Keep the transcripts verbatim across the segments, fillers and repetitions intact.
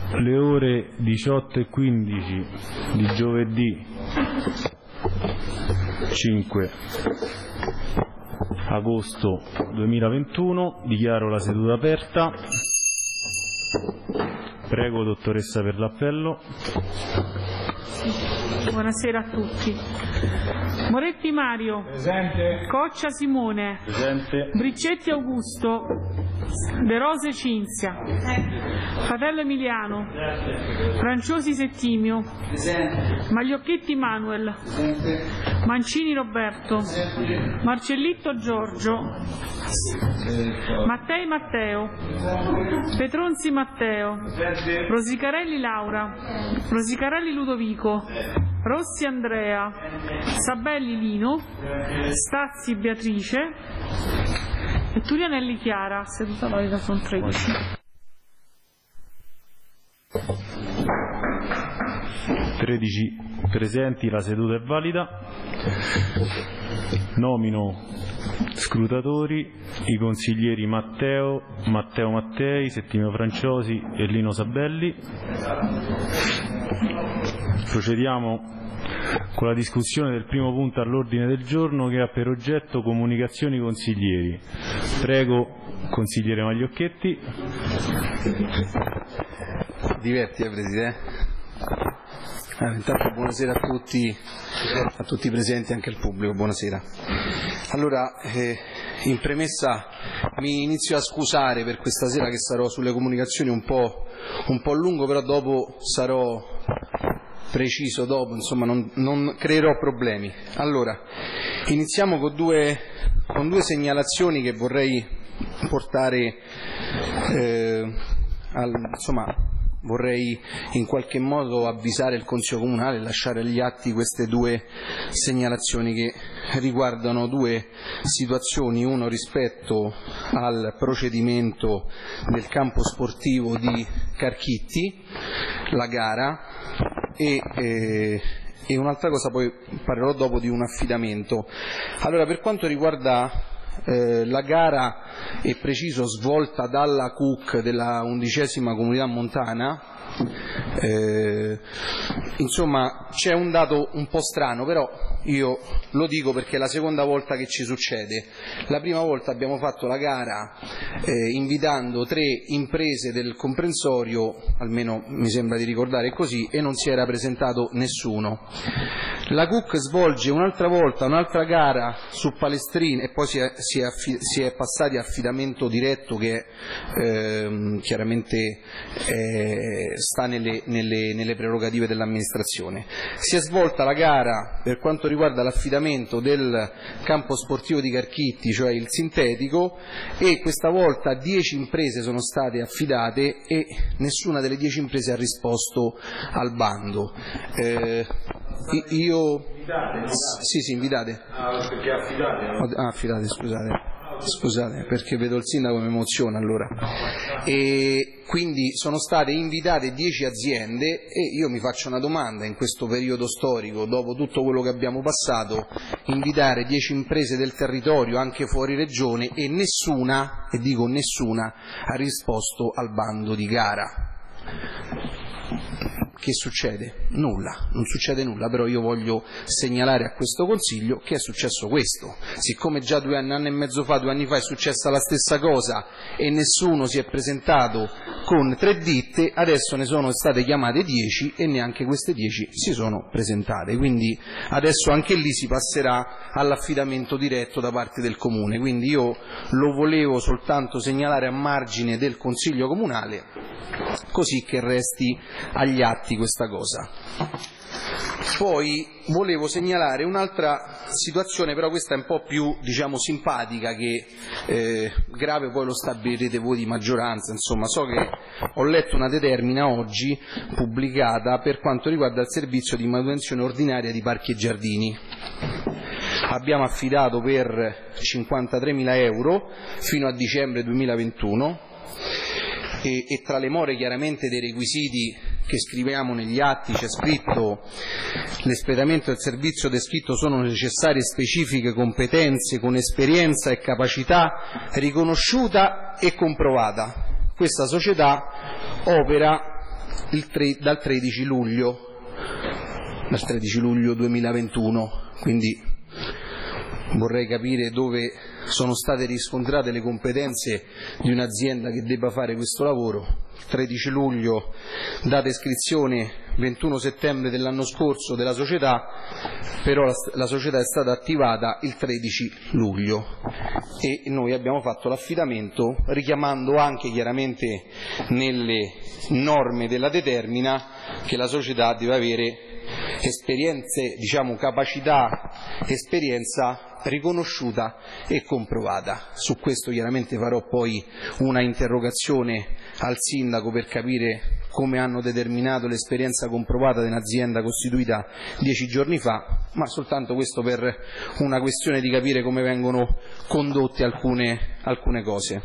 le ore diciotto e quindici di giovedì cinque agosto duemilaventuno, dichiaro la seduta aperta. Prego, dottoressa, per l'appello. Buonasera a tutti. Moretti Mario. Presente. Coccia Simone. Presente. Briccetti Augusto. De Rose Cinzia. Fratello Emiliano. Franciosi Settimio. Presente. Magliocchetti Manuel. Presente. Mancini Roberto. Presente. Marcellitto Giorgio. Mattei Matteo. Petronzi Matteo. Rosicarelli Laura. Rosicarelli Ludovico. Rossi Andrea. Sabelli Lino. Stazzi Beatrice e Turianelli Chiara. Seduta valida sono tredici. tredici presenti, la seduta è valida. Nomino scrutatori i consiglieri Matteo, Matteo Mattei, Settimio Franciosi e Lino Sabelli. Procediamo con la discussione del primo punto all'ordine del giorno, che ha per oggetto comunicazioni consiglieri. Prego, consigliere Magliocchetti. Diverti, eh, Presidente. Allora, intanto buonasera a tutti, a tutti i presenti, anche al pubblico, buonasera. Allora, eh, in premessa mi inizio a scusare per questa sera che sarò sulle comunicazioni un po', un po' lungo, però dopo sarò preciso, dopo, insomma non, non creerò problemi. Allora, iniziamo con due, con due segnalazioni che vorrei portare, eh, al, insomma, vorrei in qualche modo avvisare il Consiglio Comunale e lasciare agli atti queste due segnalazioni che riguardano due situazioni, uno rispetto al procedimento del campo sportivo di Carchitti, la gara, e, eh, e un'altra cosa, poi parlerò dopo di un affidamento. Allora, per quanto riguarda Eh, la gara, è preciso, svolta dalla C U C della undicesima comunità montana, eh, insomma c'è un dato un po' strano, però io lo dico perché è la seconda volta che ci succede. La prima volta abbiamo fatto la gara eh, invitando tre imprese del comprensorio, almeno mi sembra di ricordare così, e non si era presentato nessuno. La C U C svolge un'altra volta un'altra gara su Palestrina e poi si è, si è, affi- si è passati a affidamento diretto, che ehm, chiaramente eh, sta nelle, nelle, nelle prerogative dell'amministrazione. Si è svolta la gara per quanto riguarda l'affidamento del campo sportivo di Carchitti, cioè il sintetico, e questa volta dieci imprese sono state affidate e nessuna delle dieci imprese ha risposto al bando. Eh, io Invitate? Sì, sì, invitate. Ah, perché affidate? Ah, affidate, scusate. Scusate, perché vedo il sindaco mi emoziona allora. E quindi sono state invitate dieci aziende e io mi faccio una domanda: in questo periodo storico, dopo tutto quello che abbiamo passato, invitare dieci imprese del territorio, anche fuori regione, e nessuna, e dico nessuna, ha risposto al bando di gara. Che succede? Nulla, non succede nulla, però io voglio segnalare a questo Consiglio che è successo questo. Siccome già due anni, anno e mezzo fa, due anni fa è successa la stessa cosa e nessuno si è presentato con tre ditte, adesso ne sono state chiamate dieci e neanche queste dieci si sono presentate. Quindi adesso anche lì si passerà all'affidamento diretto da parte del Comune. Quindi io lo volevo soltanto segnalare a margine del Consiglio Comunale, così che resti agli atti questa cosa. Poi volevo segnalare un'altra situazione, però questa è un po' più, diciamo, simpatica che eh, grave, poi lo stabilirete voi di maggioranza. Insomma, so che ho letto una determina oggi pubblicata per quanto riguarda il servizio di manutenzione ordinaria di parchi e giardini. Abbiamo affidato per cinquantatremila euro fino a dicembre duemilaventuno. E, e tra le more chiaramente dei requisiti che scriviamo negli atti c'è scritto: l'espletamento del servizio descritto sono necessarie specifiche competenze con esperienza e capacità riconosciuta e comprovata. Questa società opera il tre, dal tredici luglio, dal tredici luglio duemilaventuno, quindi vorrei capire dove sono state riscontrate le competenze di un'azienda che debba fare questo lavoro. tredici luglio, data iscrizione ventuno settembre dell'anno scorso della società, però la, la società è stata attivata il tredici luglio e noi abbiamo fatto l'affidamento richiamando anche chiaramente nelle norme della determina che la società deve avere esperienze, diciamo capacità, esperienza riconosciuta e comprovata. Su questo chiaramente farò poi una interrogazione al sindaco per capire come hanno determinato l'esperienza comprovata di un'azienda costituita dieci giorni fa, ma soltanto questo per una questione di capire come vengono condotte alcune, alcune cose.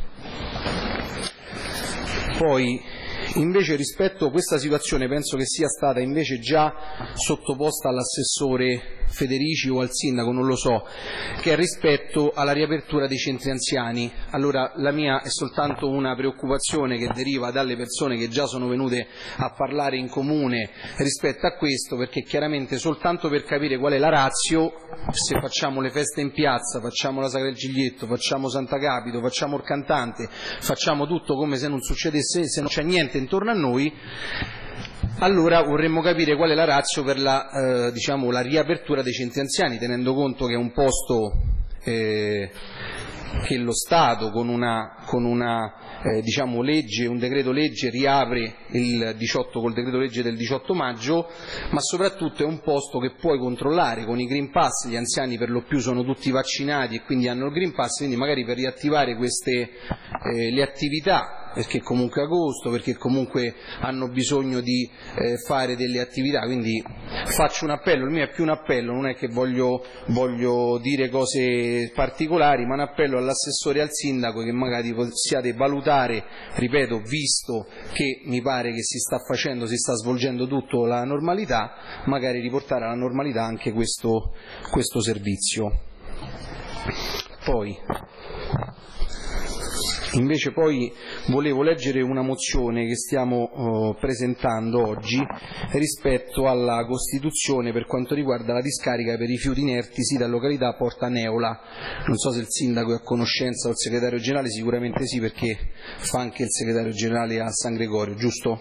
Poi invece rispetto a questa situazione penso che sia stata invece già sottoposta all'assessore Federici o al sindaco, non lo so, che è rispetto alla riapertura dei centri anziani. Allora la mia è soltanto una preoccupazione che deriva dalle persone che già sono venute a parlare in comune rispetto a questo, perché chiaramente soltanto per capire qual è la ratio, se facciamo le feste in piazza, facciamo la Sagra del Giglietto, facciamo Santa Capito, facciamo il cantante, facciamo tutto come se non succedesse, se non c'è niente intorno a noi, allora vorremmo capire qual è la ratio per la, eh, diciamo, la riapertura dei centri anziani, tenendo conto che è un posto eh, che lo Stato con una, con una eh, diciamo legge, un decreto legge riapre il diciotto col decreto legge del diciotto maggio, ma soprattutto è un posto che puoi controllare con i Green Pass. Gli anziani per lo più sono tutti vaccinati e quindi hanno il Green Pass, quindi magari per riattivare queste eh, le attività, perché comunque è agosto, perché comunque hanno bisogno di eh, fare delle attività, quindi faccio un appello, il mio è più un appello, non è che voglio, voglio dire cose particolari, ma un appello all'assessore e al sindaco che magari possiate valutare, ripeto, visto che mi pare che si sta facendo, si sta svolgendo tutto la normalità, magari riportare alla normalità anche questo, questo servizio. Poi Invece poi volevo leggere una mozione che stiamo uh, presentando oggi rispetto alla Costituzione per quanto riguarda la discarica per rifiuti inerti sita località Porta Neola. Non so se il sindaco è a conoscenza o il segretario generale, sicuramente sì, perché fa anche il segretario generale a San Gregorio, giusto?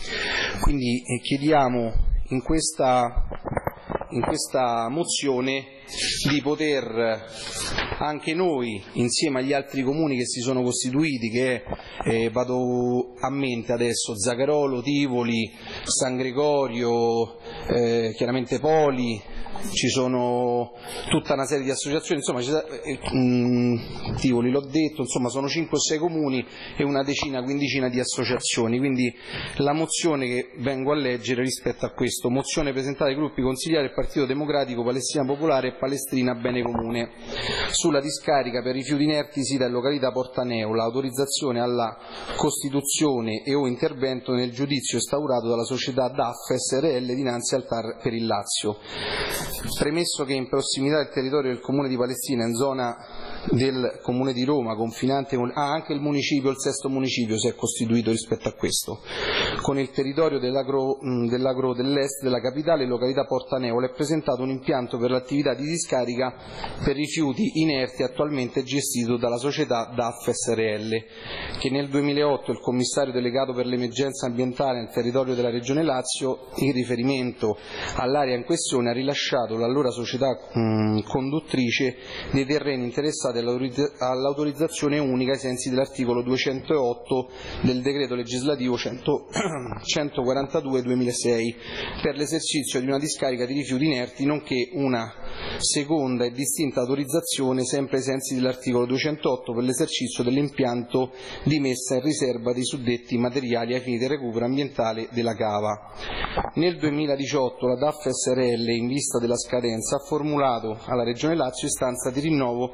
Quindi eh, chiediamo in questa, in questa mozione di poter anche noi, insieme agli altri comuni che si sono costituiti, che eh, vado a mente adesso, Zagarolo, Tivoli, San Gregorio, eh, chiaramente Poli, ci sono tutta una serie di associazioni, insomma eh, mh, Tivoli l'ho detto, insomma sono cinque o sei comuni e una decina, quindicina di associazioni, quindi la mozione che vengo a leggere rispetto a questo, mozione presentata dai gruppi consigliari del Partito Democratico, Palestina Popolare e Palestrina Bene Comune, sulla discarica per rifiuti inerti sita in località Porta Neola, autorizzazione alla costituzione e o intervento nel giudizio instaurato dalla società D A F S R L dinanzi al T A R per il Lazio. Premesso che in prossimità del territorio del Comune di Palestina, in zona del Comune di Roma, confinante con ah, anche il municipio, il sesto municipio si è costituito rispetto a questo, con il territorio dell'agro, dell'agro dell'est della capitale, località Porta Neola, è presentato un impianto per l'attività di discarica per rifiuti inerti attualmente gestito dalla società D A F S R L, che nel duemilaotto il commissario delegato per l'emergenza ambientale nel territorio della Regione Lazio, in riferimento all'area in questione, ha rilasciato l'allora società mh, conduttrice dei terreni interessati all'autorizzazione unica ai sensi dell'articolo duecentootto del decreto legislativo centoquarantadue duemilasei per l'esercizio di una discarica di rifiuti inerti, nonché una seconda e distinta autorizzazione sempre ai sensi dell'articolo duecentootto per l'esercizio dell'impianto di messa in riserva dei suddetti materiali ai fini del recupero ambientale della cava. Nel duemiladiciotto la D A F S R L, in vista della scadenza, ha formulato alla Regione Lazio istanza di rinnovo del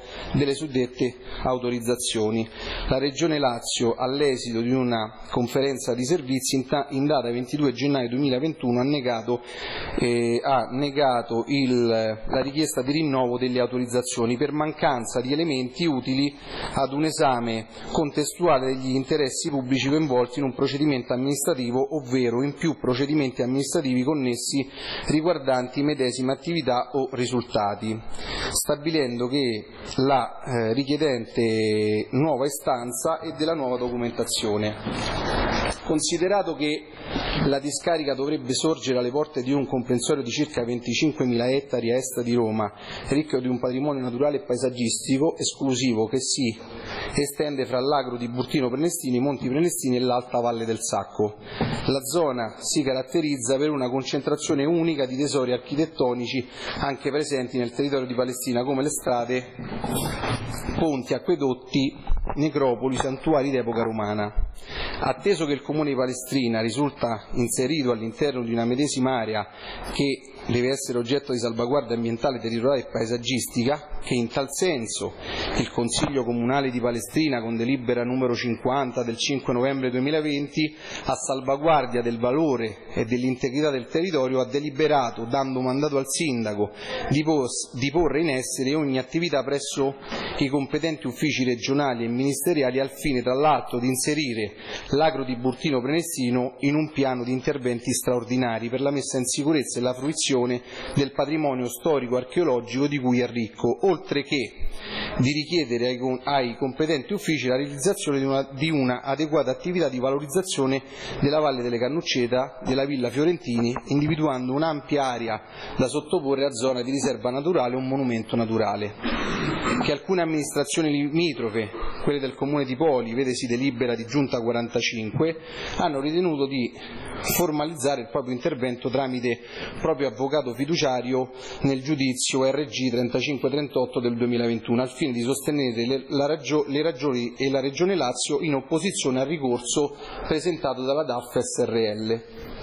delle suddette autorizzazioni. La Regione Lazio, all'esito di una conferenza di servizi in data ventidue gennaio duemilaventuno, ha negato, eh, ha negato il, la richiesta di rinnovo delle autorizzazioni per mancanza di elementi utili ad un esame contestuale degli interessi pubblici coinvolti in un procedimento amministrativo, ovvero in più procedimenti amministrativi connessi riguardanti medesima attività o risultati, stabilendo che la eh, richiedente nuova istanza e della nuova documentazione. Considerato che la discarica dovrebbe sorgere alle porte di un comprensorio di circa venticinquemila ettari a est di Roma, ricco di un patrimonio naturale e paesaggistico esclusivo che si estende fra l'agro di Burtino Prenestini, Monti Prenestini e l'Alta Valle del Sacco. La zona si caratterizza per una concentrazione unica di tesori architettonici anche presenti nel territorio di Palestina, come le strade, ponti, acquedotti, necropoli, santuari d'epoca romana. Atteso che il Comune di Palestrina risulta inserito all'interno di una medesima area che deve essere oggetto di salvaguardia ambientale, territoriale e paesaggistica, che in tal senso il Consiglio Comunale di Palestrina, con delibera numero cinquanta del cinque novembre duemilaventi, a salvaguardia del valore e dell'integrità del territorio, ha deliberato, dando mandato al Sindaco di, pos- di porre in essere ogni attività presso i competenti uffici regionali e ministeriali al fine, tra l'altro, di inserire l'agro di Burtino Prenestino in un piano di interventi straordinari per la messa in sicurezza e la fruizione del patrimonio storico-archeologico di cui è ricco, oltre che di richiedere ai, ai competenti uffici la realizzazione di una, di una adeguata attività di valorizzazione della Valle delle Cannucceta, della Villa Fiorentini, individuando un'ampia area da sottoporre a zona di riserva naturale o un monumento naturale. Che alcune amministrazioni limitrofe, quelle del Comune di Poli, vedesi delibera di Giunta quarantacinque, hanno ritenuto di formalizzare il proprio intervento tramite proprio avvocato fiduciario nel giudizio R G trentacinque trentotto del duemilaventuno, al fine di sostenere le, la ragio, le ragioni e la Regione Lazio in opposizione al ricorso presentato dalla D A F S R L.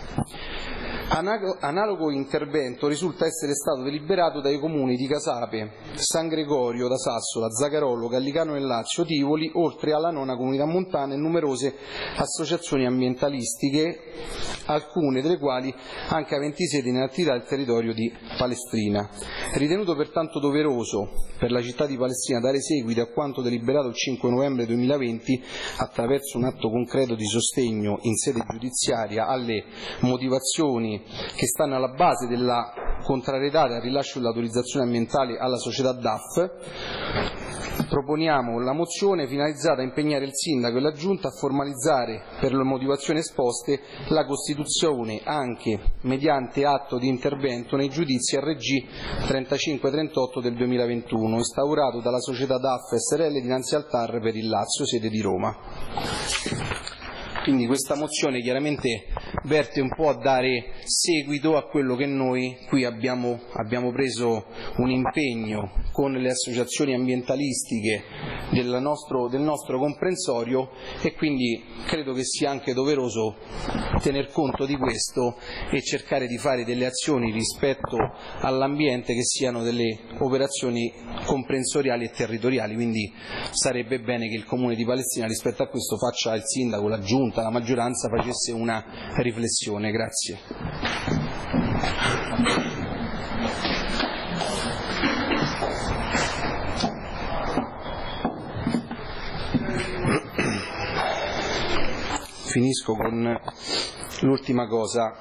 Analogo intervento risulta essere stato deliberato dai comuni di Casape, San Gregorio da Sassola, Zagarolo, Gallicano del Lazio, Tivoli, oltre alla nona comunità montana e numerose associazioni ambientalistiche, alcune delle quali anche aventi sede in attività del territorio di Palestrina. Ritenuto pertanto doveroso per la città di Palestrina dare seguito a quanto deliberato il cinque novembre duemilaventi attraverso un atto concreto di sostegno in sede giudiziaria alle motivazioni che stanno alla base della contrarietà al rilascio dell'autorizzazione ambientale alla società D A F, proponiamo la mozione finalizzata a impegnare il Sindaco e la Giunta a formalizzare per le motivazioni esposte la costituzione anche mediante atto di intervento nei giudizi R G trentacinque trentotto del duemilaventuno, instaurato dalla società D A F S R L dinanzi al T A R per il Lazio, sede di Roma. Quindi questa mozione chiaramente verte un po' a dare seguito a quello che noi qui abbiamo, abbiamo preso un impegno con le associazioni ambientalistiche del nostro, del nostro comprensorio, e quindi credo che sia anche doveroso tener conto di questo e cercare di fare delle azioni rispetto all'ambiente che siano delle operazioni comprensoriali e territoriali. Quindi sarebbe bene che il Comune di Palestrina rispetto a questo faccia, il Sindaco, la Giunta, la maggioranza facesse una riflessione. Grazie. Finisco con l'ultima cosa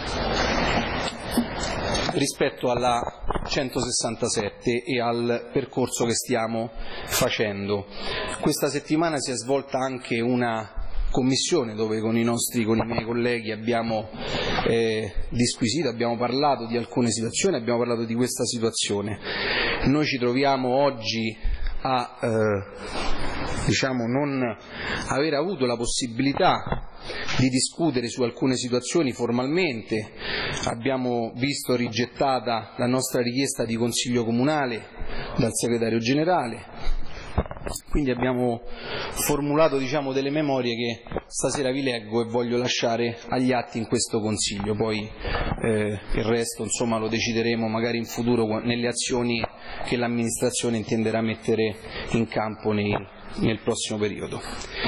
rispetto alla centosessantasette e al percorso che stiamo facendo. Questa settimana si è svolta anche una commissione dove con i nostri, con i miei colleghi abbiamo eh, disquisito, abbiamo parlato di alcune situazioni, abbiamo parlato di questa situazione. Noi ci troviamo oggi a eh, diciamo non aver avuto la possibilità di discutere su alcune situazioni formalmente. Abbiamo visto rigettata la nostra richiesta di consiglio comunale dal segretario generale, Quindi abbiamo formulato diciamo, delle memorie che stasera vi leggo e voglio lasciare agli atti in questo Consiglio, poi eh, il resto insomma, lo decideremo magari in futuro nelle azioni che l'amministrazione intenderà mettere in campo nei, nel prossimo periodo.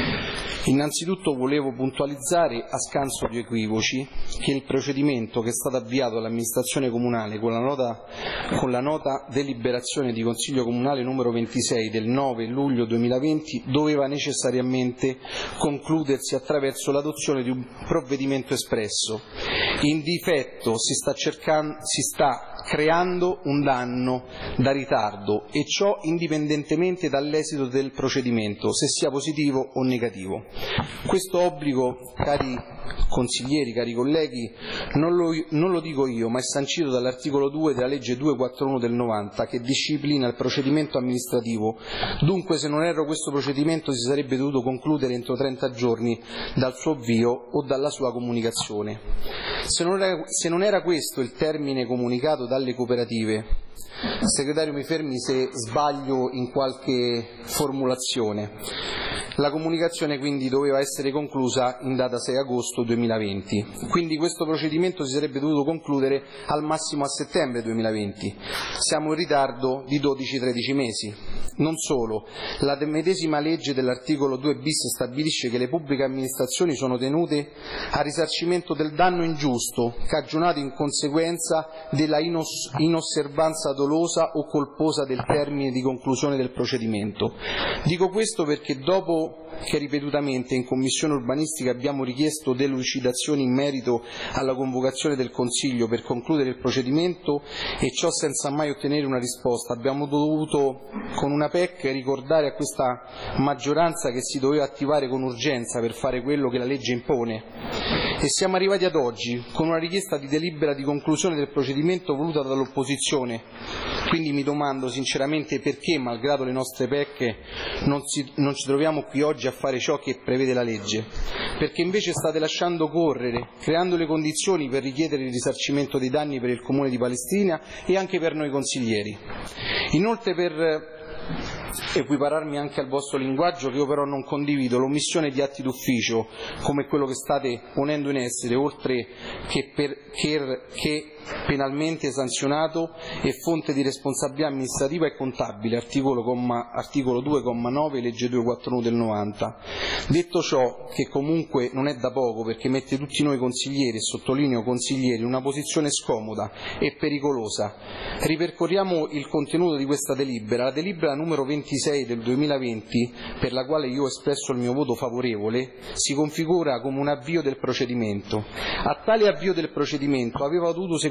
Innanzitutto volevo puntualizzare, a scanso di equivoci, che il procedimento che è stato avviato dall'amministrazione comunale con la nota, con la nota deliberazione di Consiglio Comunale numero ventisei del nove luglio duemilaventi doveva necessariamente concludersi attraverso l'adozione di un provvedimento espresso. In difetto si sta, cercando, si sta creando un danno da ritardo e ciò indipendentemente dall'esito del procedimento, se sia positivo o negativo. Questo obbligo, cari consiglieri, cari colleghi, non lo, non lo dico io, ma è sancito dall'articolo due della legge duecentoquarantuno del novanta che disciplina il procedimento amministrativo. Dunque, se non erro, questo procedimento si sarebbe dovuto concludere entro trenta giorni dal suo avvio o dalla sua comunicazione. Se non era, se non era questo il termine comunicato dalle cooperative, segretario mi fermi se sbaglio in qualche formulazione. La comunicazione quindi doveva essere conclusa in data sei agosto duemilaventi, quindi questo procedimento si sarebbe dovuto concludere al massimo a settembre duemilaventi. Siamo in ritardo di dodici tredici mesi. Non solo, la medesima legge dell'articolo due bis stabilisce che le pubbliche amministrazioni sono tenute a risarcimento del danno ingiusto cagionato in conseguenza della inos- inosservanza dolosa o colposa del termine di conclusione del procedimento. Dico questo perché dopo che ripetutamente in Commissione Urbanistica abbiamo richiesto delucidazioni in merito alla convocazione del Consiglio per concludere il procedimento e ciò senza mai ottenere una risposta, abbiamo dovuto con una P E C ricordare a questa maggioranza che si doveva attivare con urgenza per fare quello che la legge impone. E siamo arrivati ad oggi con una richiesta di delibera di conclusione del procedimento voluta dall'opposizione. Quindi mi domando sinceramente perché, malgrado le nostre P E C, non, si, non ci troviamo qui oggi a fare ciò che prevede la legge. Perché invece state lasciando correre, creando le condizioni per richiedere il risarcimento dei danni per il Comune di Palestrina e anche per noi consiglieri. Inoltre, per equipararmi anche al vostro linguaggio, che io però non condivido, l'omissione di atti d'ufficio come quello che state ponendo in essere, oltre che, per, che, che penalmente sanzionato e fonte di responsabilità amministrativa e contabile, articolo, comma, articolo due comma nove legge duecentoquarantuno del novanta. Detto ciò, che comunque non è da poco perché mette tutti noi consiglieri, e sottolineo consiglieri, in una posizione scomoda e pericolosa, ripercorriamo il contenuto di questa delibera. La delibera numero ventisei del duemilaventi, per la quale io ho espresso il mio voto favorevole, si configura come un avvio del procedimento. A tale avvio del procedimento aveva dovuto seguire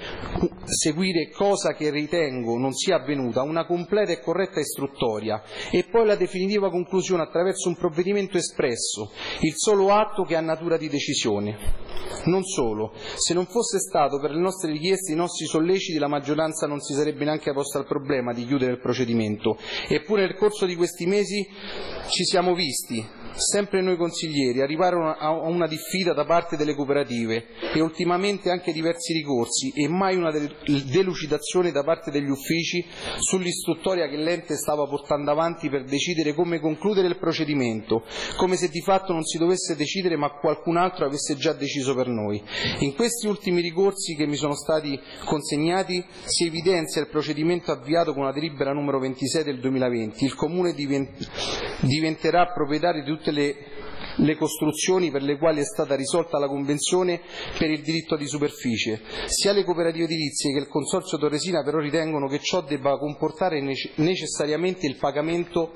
seguire cosa che ritengo non sia avvenuta, una completa e corretta istruttoria e poi la definitiva conclusione attraverso un provvedimento espresso, il solo atto che ha natura di decisione. Non solo, se non fosse stato per le nostre richieste, i nostri solleciti, la maggioranza non si sarebbe neanche posta il problema di chiudere il procedimento. Eppure nel corso di questi mesi ci siamo visti, sempre noi consiglieri, arrivare a una diffida da parte delle cooperative e ultimamente anche diversi ricorsi e mai una delucidazione da parte degli uffici sull'istruttoria che l'ente stava portando avanti per decidere come concludere il procedimento, come se di fatto non si dovesse decidere ma qualcun altro avesse già deciso per noi. In questi ultimi ricorsi che mi sono stati consegnati si evidenzia il procedimento avviato con la delibera numero ventisei del duemilaventi. Il Comune diventerà proprietario di tutte le, le costruzioni per le quali è stata risolta la convenzione per il diritto di superficie. Sia le cooperative edilizie che il Consorzio Torresina però ritengono che ciò debba comportare necessariamente il pagamento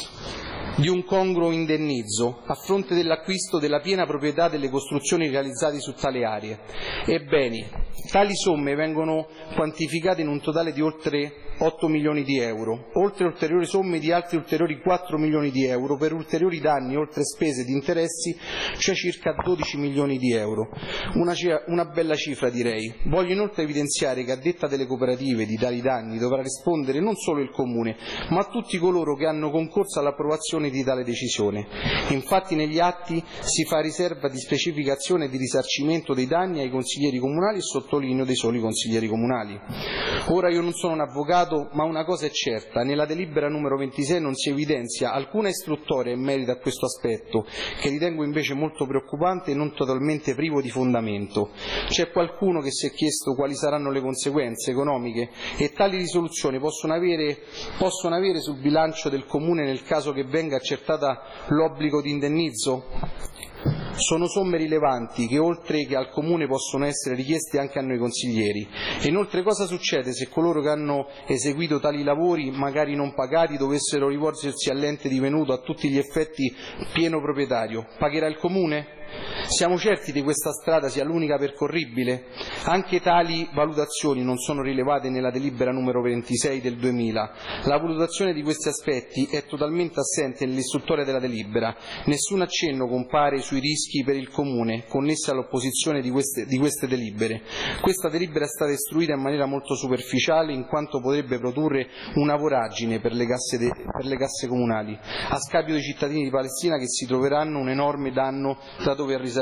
di un congruo indennizzo a fronte dell'acquisto della piena proprietà delle costruzioni realizzate su tale aree. Ebbene, tali somme vengono quantificate in un totale di oltre otto milioni di euro, oltre ulteriori somme di altri ulteriori quattro milioni di euro per ulteriori danni, oltre spese di interessi, cioè circa dodici milioni di euro. Una, una bella cifra, direi. Voglio inoltre evidenziare che a detta delle cooperative di tali danni dovrà rispondere non solo il Comune, ma tutti coloro che hanno concorso all'approvazione di tale decisione. Infatti negli atti si fa riserva di specificazione e di risarcimento dei danni ai consiglieri comunali e sottolineo dei soli consiglieri comunali. Ora io non sono un avvocato passato, ma una cosa è certa: nella delibera numero ventisei non si evidenzia alcuna istruttoria in merito a questo aspetto, che ritengo invece molto preoccupante e non totalmente privo di fondamento. C'è qualcuno che si è chiesto quali saranno le conseguenze economiche e tali risoluzioni possono avere, possono avere sul bilancio del Comune nel caso che venga accertata l'obbligo di indennizzo? Sono somme rilevanti che oltre che al Comune possono essere richieste anche a noi consiglieri. E inoltre cosa succede se coloro che hanno eseguito tali lavori, magari non pagati, dovessero rivolgersi all'ente divenuto a tutti gli effetti pieno proprietario? Pagherà il Comune? Siamo certi che questa strada sia l'unica percorribile? Anche tali valutazioni non sono rilevate nella delibera numero ventisei del duemila. La valutazione di questi aspetti è totalmente assente nell'istruttoria della delibera. Nessun accenno compare sui rischi per il Comune connessi all'opposizione di queste, di queste delibere. Questa delibera è stata istruita in maniera molto superficiale, in quanto potrebbe produrre una voragine per le casse, de, per le casse comunali, a scapito dei cittadini di Palestina che si troveranno un enorme danno da dover risarcire.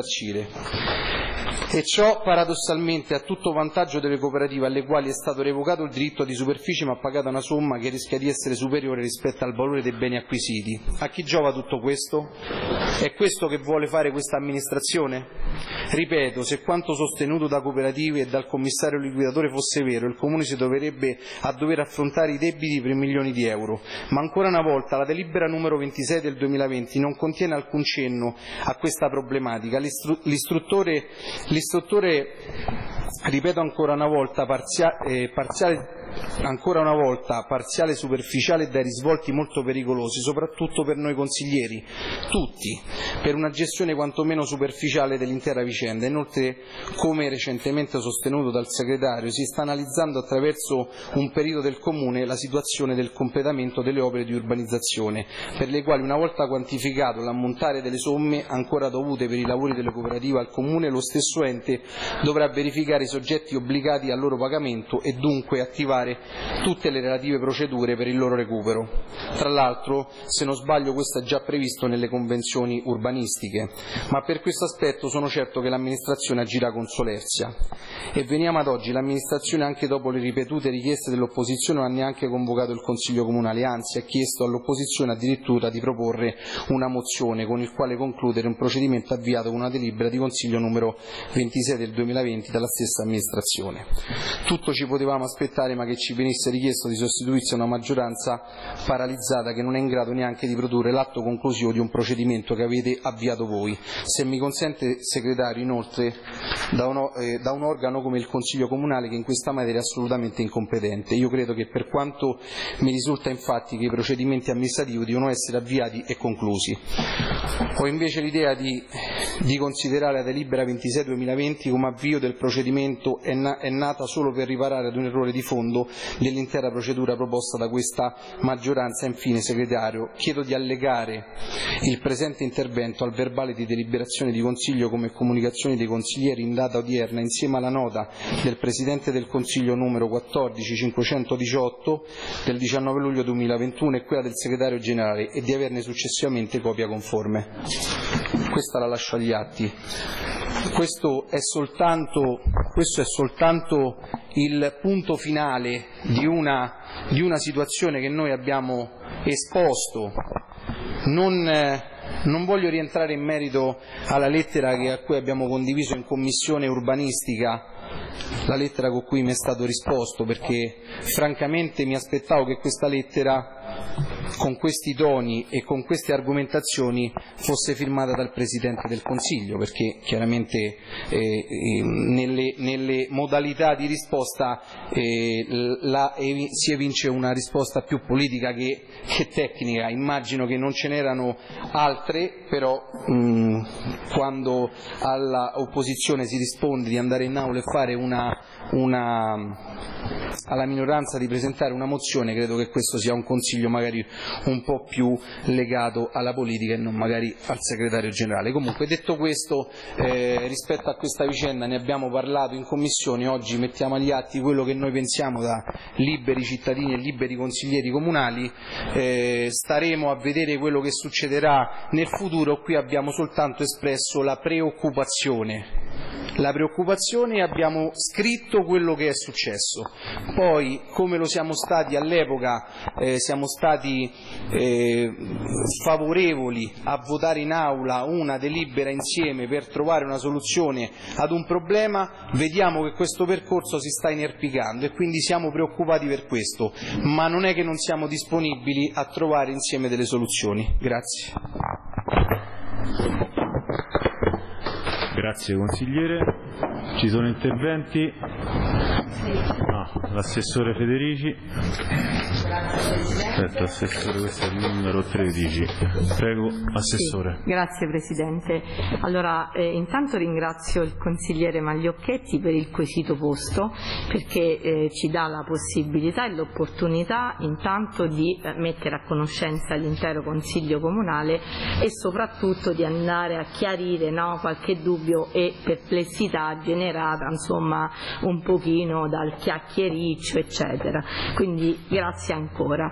E ciò paradossalmente a tutto vantaggio delle cooperative alle quali è stato revocato il diritto di superficie ma pagata una somma che rischia di essere superiore rispetto al valore dei beni acquisiti. A chi giova tutto questo? È questo che vuole fare questa amministrazione? Ripeto, se quanto sostenuto da cooperative e dal commissario liquidatore fosse vero, il Comune si troverebbe a dover affrontare i debiti per milioni di euro. Ma ancora una volta la delibera numero ventisei del duemilaventi non contiene alcun cenno a questa problematica. L'istru- l'istruttore, l'istruttore, ripeto ancora una volta, parzia- eh, parziale ancora una volta parziale, superficiale e dai risvolti molto pericolosi, soprattutto per noi consiglieri, tutti, per una gestione quantomeno superficiale dell'intera vicenda. Inoltre, come recentemente sostenuto dal segretario, si sta analizzando attraverso un perito del Comune la situazione del completamento delle opere di urbanizzazione, per le quali, una volta quantificato l'ammontare delle somme ancora dovute per i lavori delle cooperative al Comune, lo stesso ente dovrà verificare i soggetti obbligati al loro pagamento e dunque attivare tutte le relative procedure per il loro recupero. Tra l'altro, se non sbaglio, questo è già previsto nelle convenzioni urbanistiche, ma per questo aspetto sono certo che l'amministrazione agirà con solerzia. E veniamo ad oggi: l'amministrazione, anche dopo le ripetute richieste dell'opposizione, non ha neanche convocato il Consiglio Comunale, anzi ha chiesto all'opposizione addirittura di proporre una mozione con il quale concludere un procedimento avviato con una delibera di Consiglio numero ventisei del duemilaventi dalla stessa amministrazione. Tutto ci potevamo aspettare, ma che ci venisse richiesto di sostituirsi a una maggioranza paralizzata che non è in grado neanche di produrre l'atto conclusivo di un procedimento che avete avviato voi. Se mi consente, segretario, inoltre da un, eh, da un organo come il Consiglio Comunale, che in questa materia è assolutamente incompetente. Io credo che, per quanto mi risulta infatti, che i procedimenti amministrativi devono essere avviati e conclusi. Ho invece l'idea di, di considerare la delibera ventisei duemilaventi come avvio del procedimento è, na, è nata solo per riparare ad un errore di fondo dell'intera procedura proposta da questa maggioranza. Infine, segretario, chiedo di allegare il presente intervento al verbale di deliberazione di Consiglio come comunicazioni dei consiglieri in data odierna, insieme alla nota del Presidente del Consiglio numero quattordici cinquecentodiciotto del diciannove luglio duemilaventuno e quella del Segretario Generale, e di averne successivamente copia conforme. Questa la lascio agli atti. Questo è soltanto, questo è soltanto il punto finale di una, di una situazione che noi abbiamo esposto. Non, eh, non voglio rientrare in merito alla lettera che, a cui abbiamo condiviso in Commissione Urbanistica, la lettera con cui mi è stato risposto, perché francamente mi aspettavo che questa lettera, con questi toni e con queste argomentazioni, fosse firmata dal Presidente del Consiglio, perché chiaramente eh, nelle, nelle modalità di risposta eh, la, eh, si evince una risposta più politica che, che tecnica. Immagino che non ce n'erano altre, però mh, quando all'opposizione si risponde di andare in aula e fare una, una alla minoranza di presentare una mozione, credo che questo sia un consiglio magari un po' più legato alla politica e non magari al segretario generale. Comunque, detto questo, eh, rispetto a questa vicenda ne abbiamo parlato in commissione. Oggi mettiamo agli atti quello che noi pensiamo da liberi cittadini e liberi consiglieri comunali. Eh, staremo a vedere quello che succederà nel futuro. Qui abbiamo soltanto espresso la preoccupazione la preoccupazione e abbiamo scritto quello che è successo. Poi, come lo siamo stati all'epoca, eh, siamo stati eh, favorevoli a votare in aula una delibera insieme per trovare una soluzione ad un problema, vediamo che questo percorso si sta inerpicando e quindi siamo preoccupati per questo, ma non è che non siamo disponibili a trovare insieme delle soluzioni. Grazie. Grazie consigliere. Ci sono interventi? Ah, l'assessore Federici. Aspetta, assessore, questo è il numero tredici. Prego, assessore. Sì, grazie Presidente. Allora, eh, intanto ringrazio il consigliere Magliocchetti per il quesito posto, perché eh, ci dà la possibilità e l'opportunità intanto di eh, mettere a conoscenza l'intero Consiglio Comunale e soprattutto di andare a chiarire, no, qualche dubbio e perplessità generata insomma un pochino dal chiacchiericcio eccetera, quindi grazie ancora.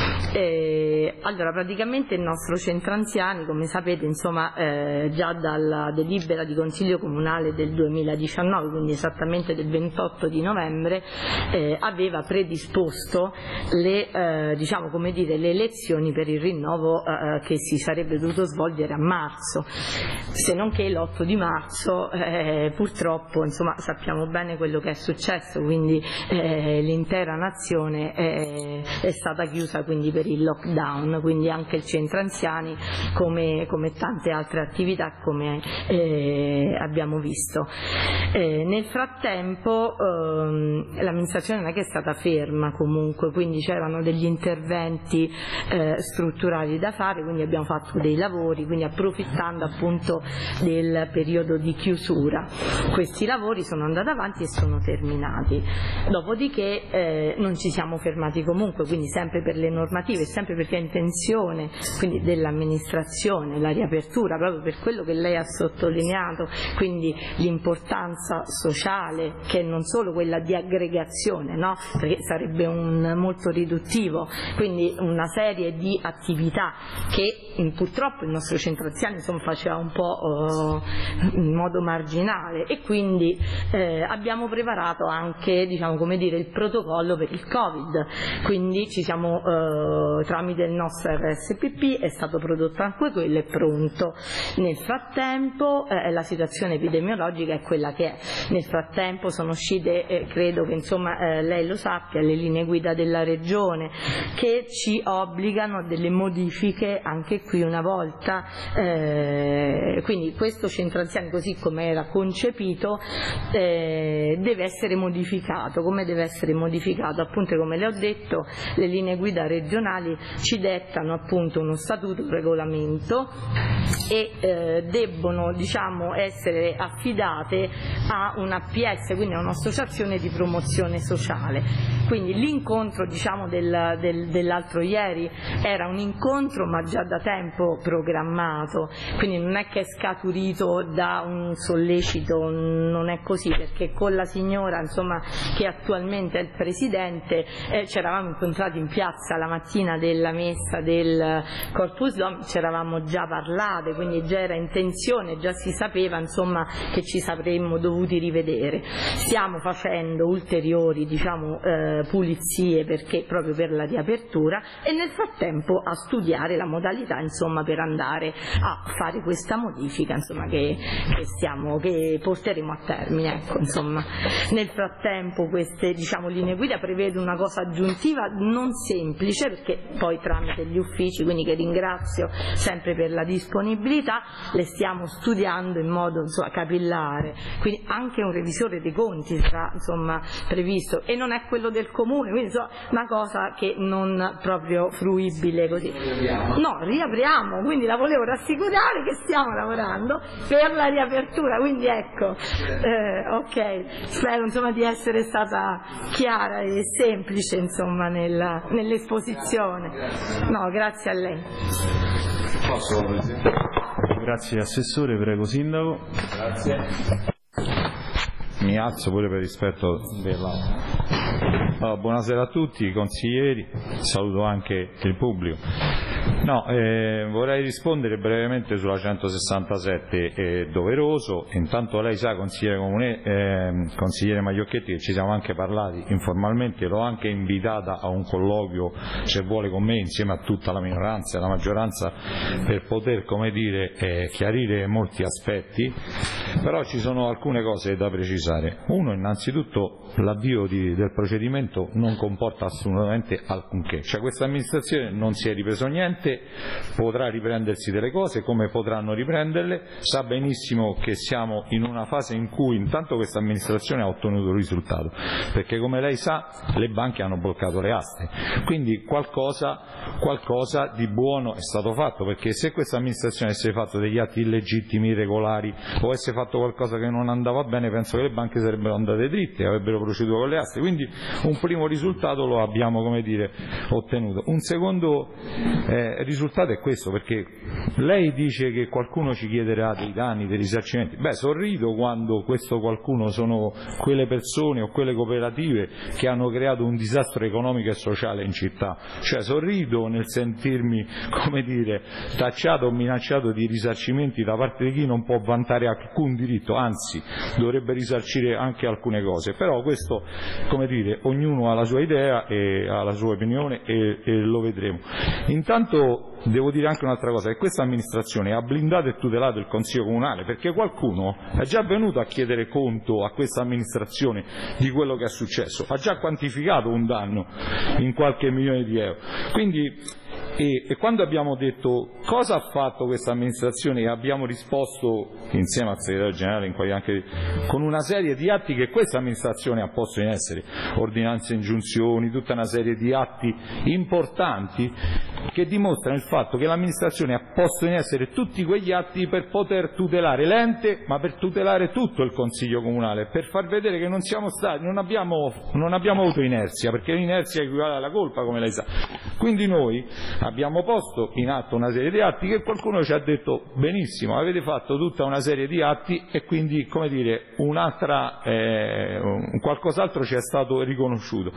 Eh, allora praticamente il nostro centro anziani, come sapete, insomma eh, già dalla delibera di Consiglio Comunale del duemiladiciannove, quindi esattamente del ventotto di novembre, eh, aveva predisposto le, eh, diciamo, come dire, le elezioni per il rinnovo eh, che si sarebbe dovuto svolgere a marzo, se non che l'otto di marzo eh, purtroppo insomma sappiamo bene quello che è successo, quindi eh, l'intera nazione è, è stata chiusa quindi per il lockdown, quindi anche il centro anziani come, come tante altre attività come eh, abbiamo visto. Eh, nel frattempo ehm, l'amministrazione non è che è stata ferma comunque, quindi c'erano degli interventi eh, strutturali da fare, quindi abbiamo fatto dei lavori, quindi approfittando appunto del periodo di chiusura. Questi lavori sono andati avanti e sono terminati, dopodiché eh, non ci siamo fermati comunque, quindi sempre per le normative, sempre perché è intenzione quindi dell'amministrazione la riapertura, proprio per quello che lei ha sottolineato, quindi l'importanza sociale, che è non solo quella di aggregazione, no? Perché sarebbe un, molto riduttivo, quindi una serie di attività che purtroppo il nostro centro anziani insomma faceva un po' uh, in modo marginale, e quindi eh, abbiamo preparato anche, diciamo, come dire, il protocollo per il Covid, quindi ci siamo eh, tramite il nostro R S P P è stato prodotto anche quello, è pronto. Nel frattempo eh, la situazione epidemiologica è quella che è, nel frattempo sono uscite, eh, credo che insomma eh, lei lo sappia, le linee guida della Regione che ci obbligano a delle modifiche anche qui una volta, eh, quindi questo centro anziani così come era concepito eh, deve essere modificato. Come deve essere modificato? Appunto, come le ho detto, le linee guida regionali ci dettano appunto uno statuto, un regolamento e eh, debbono, diciamo, essere affidate a una P S, quindi a un'associazione di promozione sociale. Quindi l'incontro, diciamo, del, del, dell'altro ieri era un incontro ma già da tempo programmato, quindi non è che è scaturito da un sollecito, non è così, perché con la signora insomma che attualmente è il presidente eh, ci eravamo incontrati in piazza la mattina della messa del Corpus Domini, ci eravamo già parlate, quindi già era intenzione, già si sapeva insomma che ci saremmo dovuti rivedere. Stiamo facendo ulteriori, diciamo, eh, pulizie perché proprio per la riapertura, e nel frattempo a studiare la modalità insomma per andare a fare questa modifica insomma che, che stiamo che porteremo a termine, ecco, insomma. Nel frattempo queste, diciamo, linee guida prevedono una cosa aggiuntiva non semplice, perché poi tramite gli uffici, quindi che ringrazio sempre per la disponibilità, le stiamo studiando in modo insomma capillare, quindi anche un revisore dei conti sarà insomma previsto e non è quello del comune, quindi insomma una cosa che non proprio fruibile così. No, riapriamo, quindi la volevo rassicurare che stiamo lavorando per la riapertura, quindi ecco, eh, ok, spero insomma di essere stata chiara e semplice insomma nella, nell'esposizione. No, grazie a lei. Grazie Assessore, prego Sindaco. Grazie. Mi alzo pure per rispetto della... Allora, buonasera a tutti i consiglieri, saluto anche il pubblico. No, eh, vorrei rispondere brevemente sulla centosessantasette, è doveroso. Intanto lei sa, consigliere, Comune, eh, consigliere Magliocchetti, che ci siamo anche parlati informalmente, l'ho anche invitata a un colloquio, se vuole, con me, insieme a tutta la minoranza e la maggioranza, per poter, come dire, eh, chiarire molti aspetti, però ci sono alcune cose da precisare. Uno, innanzitutto, l'avvio di, del procedimento non comporta assolutamente alcunché, cioè questa amministrazione non si è ripreso niente, potrà riprendersi delle cose come potranno riprenderle, sa benissimo che siamo in una fase in cui intanto questa amministrazione ha ottenuto un risultato, perché come lei sa le banche hanno bloccato le aste, quindi qualcosa, qualcosa di buono è stato fatto, perché se questa amministrazione avesse fatto degli atti illegittimi, irregolari, o avesse fatto qualcosa che non andava bene, penso che le banche sarebbero andate dritte e avrebbero proceduto con le aste, quindi un primo risultato lo abbiamo, come dire, ottenuto. Un secondo eh, risultato è questo, perché lei dice che qualcuno ci chiederà dei danni, dei risarcimenti. Beh, sorrido quando questo qualcuno sono quelle persone o quelle cooperative che hanno creato un disastro economico e sociale in città, cioè sorrido nel sentirmi, come dire, tacciato o minacciato di risarcimenti da parte di chi non può vantare alcun diritto, anzi dovrebbe risarcire anche alcune cose, però questo, come dire, ognuno ha la sua idea e ha la sua opinione e, e lo vedremo. Intanto devo dire anche un'altra cosa, che questa amministrazione ha blindato e tutelato il Consiglio Comunale, perché qualcuno è già venuto a chiedere conto a questa amministrazione di quello che è successo, ha già quantificato un danno in qualche milione di euro. Quindi E, e quando abbiamo detto cosa ha fatto questa amministrazione, e abbiamo risposto insieme al segretario generale in quali anche, con una serie di atti che questa amministrazione ha posto in essere, ordinanze, ingiunzioni, tutta una serie di atti importanti che dimostrano il fatto che l'amministrazione ha posto in essere tutti quegli atti per poter tutelare l'ente, ma per tutelare tutto il Consiglio Comunale, per far vedere che non siamo stati, non abbiamo, non abbiamo avuto inerzia, perché l'inerzia equivale alla colpa, come lei sa. Quindi noi abbiamo posto in atto una serie di atti che qualcuno ci ha detto benissimo, avete fatto tutta una serie di atti e quindi, come dire, un'altra, eh, un qualcos'altro ci è stato riconosciuto.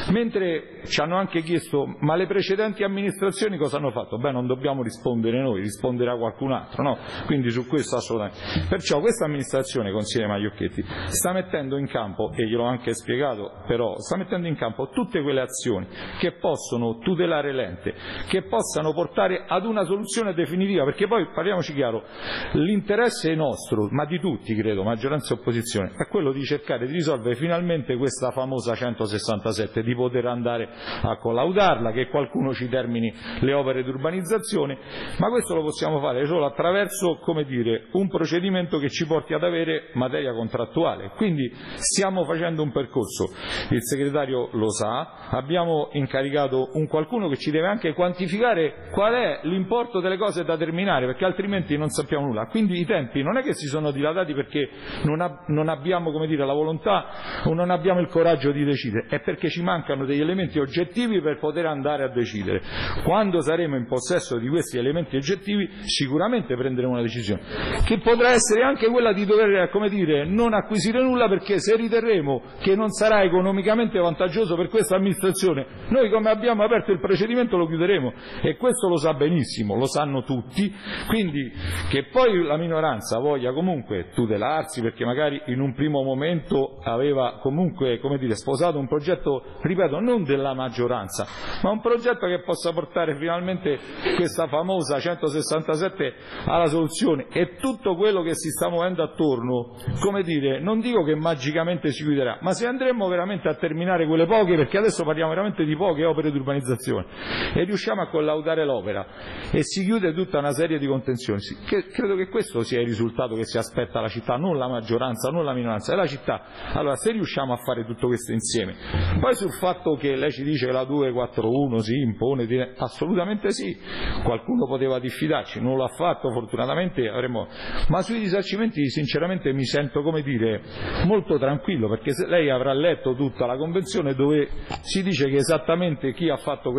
Mentre ci hanno anche chiesto ma le precedenti amministrazioni cosa hanno fatto? Beh, non dobbiamo rispondere noi, risponderà qualcun altro, no? Quindi su questo assolutamente. Perciò questa amministrazione, consigliere Magliocchetti, sta mettendo in campo, e gliel'ho anche spiegato, però sta mettendo in campo tutte quelle azioni che possono tutelare l'ente, che possano portare ad una soluzione definitiva, perché poi, parliamoci chiaro, l'interesse nostro, ma di tutti credo, maggioranza e opposizione, è quello di cercare di risolvere finalmente questa famosa centosessantasette, di poter andare a collaudarla, che qualcuno ci termini le opere di urbanizzazione, ma questo lo possiamo fare solo attraverso, come dire, un procedimento che ci porti ad avere materia contrattuale. Quindi stiamo facendo un percorso, il segretario lo sa, abbiamo incaricato un qualcuno che ci deve anche quantificare qual è l'importo delle cose da terminare, perché altrimenti non sappiamo nulla. Quindi i tempi non è che si sono dilatati perché non, ha, non abbiamo, come dire, la volontà o non abbiamo il coraggio di decidere, è perché ci mancano degli elementi oggettivi per poter andare a decidere. Quando saremo in possesso di questi elementi oggettivi sicuramente prenderemo una decisione, che potrà essere anche quella di dover, come dire, non acquisire nulla, perché se riterremo che non sarà economicamente vantaggioso per questa amministrazione, noi, come abbiamo aperto il procedimento, lo chiuderemo, e questo lo sa benissimo, lo sanno tutti. Quindi che poi la minoranza voglia comunque tutelarsi perché magari in un primo momento aveva comunque, come dire, sposato un progetto, ripeto, non della maggioranza, ma un progetto che possa portare finalmente questa famosa centosessantasette alla soluzione, e tutto quello che si sta muovendo attorno, come dire, non dico che magicamente si chiuderà, ma se andremo veramente a terminare quelle poche, perché adesso parliamo veramente di poche opere di urbanizzazione, e riusciamo a collaudare l'opera e si chiude tutta una serie di contenzioni, che credo che questo sia il risultato che si aspetta la città, non la maggioranza, non la minoranza, è la città. Allora, se riusciamo a fare tutto questo insieme, poi sul fatto che lei ci dice che la duecentoquarantuno si impone, assolutamente sì, qualcuno poteva diffidarci, non l'ha fatto, fortunatamente avremo, ma sui risarcimenti sinceramente mi sento, come dire, molto tranquillo, perché se lei avrà letto tutta la convenzione dove si dice che esattamente chi ha fatto questa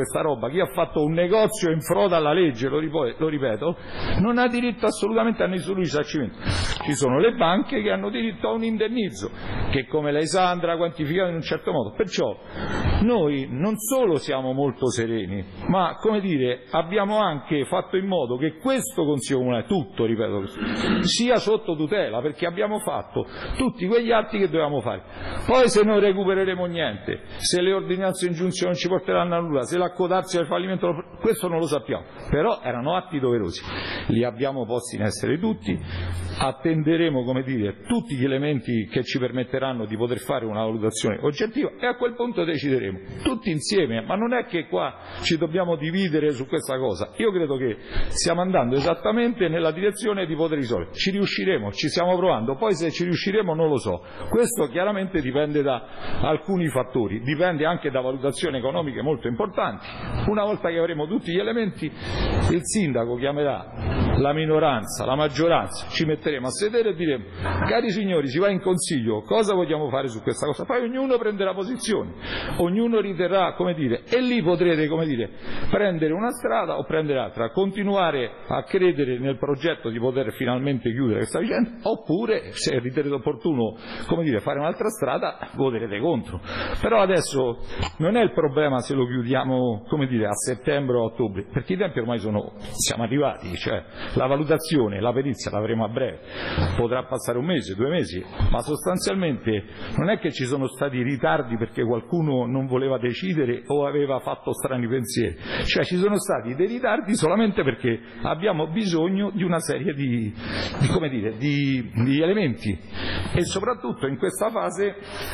questa roba, chi ha fatto un negozio in froda alla legge, lo, ripo- lo ripeto, non ha diritto assolutamente a nessun risarcimento. Ci sono le banche che hanno diritto a un indennizzo, che come lei sa andrà quantificato in un certo modo. Perciò noi non solo siamo molto sereni, ma come dire, abbiamo anche fatto in modo che questo Consiglio Comunale, tutto, ripeto, sia sotto tutela, perché abbiamo fatto tutti quegli atti che dovevamo fare. Poi se non recupereremo niente, se le ordinanze in giunzione non ci porteranno a nulla, se l'accodarsi al fallimento, questo non lo sappiamo, però erano atti doverosi, li abbiamo posti in essere tutti, attenderemo, come dire, tutti gli elementi che ci permetteranno di poter fare una valutazione oggettiva e a quel punto decideremo tutti insieme, ma non è che qua ci dobbiamo dividere su questa cosa. Io credo che stiamo andando esattamente nella direzione di poter risolvere, ci riusciremo, ci stiamo provando, poi se ci riusciremo non lo so, questo chiaramente dipende da alcuni fattori, dipende anche da valutazioni economiche molto importanti. Una volta che avremo tutti gli elementi, il sindaco chiamerà la minoranza, la maggioranza, ci metteremo a sedere e diremo: cari signori, si va in consiglio, cosa vogliamo fare su questa cosa? Poi ognuno prenderà posizione, ognuno riterrà, come dire, e lì potrete, come dire, prendere una strada o prendere l'altra, continuare a credere nel progetto di poter finalmente chiudere questa vicenda, oppure se ritenete opportuno, come dire, fare un'altra strada, voterete contro. Però adesso non è il problema se lo chiudiamo, come dire, a settembre o a ottobre, perché i tempi ormai sono, siamo arrivati, cioè la valutazione, la perizia l'avremo a breve, potrà passare un mese, due mesi, ma sostanzialmente non è che ci sono stati ritardi perché qualcuno non voleva decidere o aveva fatto strani pensieri, cioè ci sono stati dei ritardi solamente perché abbiamo bisogno di una serie di, di, come dire, di, di elementi e soprattutto in questa fase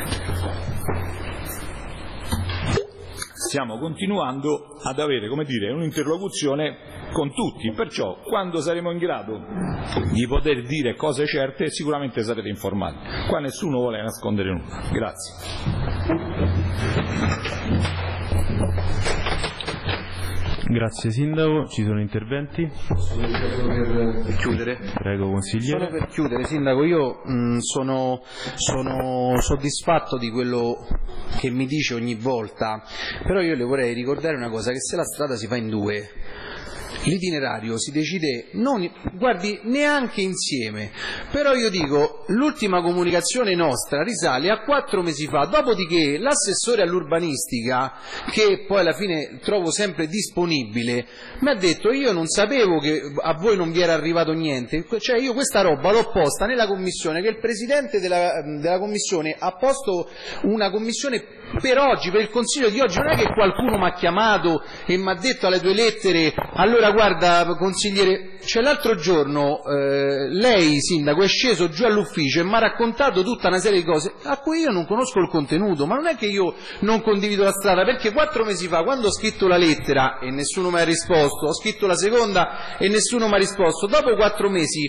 stiamo continuando ad avere, come dire, un'interlocuzione con tutti, perciò quando saremo in grado di poter dire cose certe sicuramente sarete informati. Qua nessuno vuole nascondere nulla. Grazie. Grazie Sindaco, ci sono interventi? Per chiudere. Prego consigliere. Solo per chiudere, Sindaco, io mh, sono, sono soddisfatto di quello che mi dice ogni volta, però io le vorrei ricordare una cosa, che se la strada si fa in due, l'itinerario si decide, non, guardi, neanche insieme, però io dico, l'ultima comunicazione nostra risale a quattro mesi fa, dopodiché l'assessore all'urbanistica, che poi alla fine trovo sempre disponibile, mi ha detto: io non sapevo che a voi non vi era arrivato niente, cioè io questa roba l'ho posta nella commissione, che il presidente della, della commissione ha posto una commissione per oggi, per il consiglio di oggi, non è che qualcuno mi ha chiamato e mi ha detto alle due lettere: allora guarda consigliere, cioè l'altro giorno eh, lei sindaco è sceso giù all'ufficio e mi ha raccontato tutta una serie di cose a cui io non conosco il contenuto, ma non è che io non condivido la strada, perché quattro mesi fa, quando ho scritto la lettera e nessuno mi ha risposto, ho scritto la seconda e nessuno mi ha risposto, dopo quattro mesi,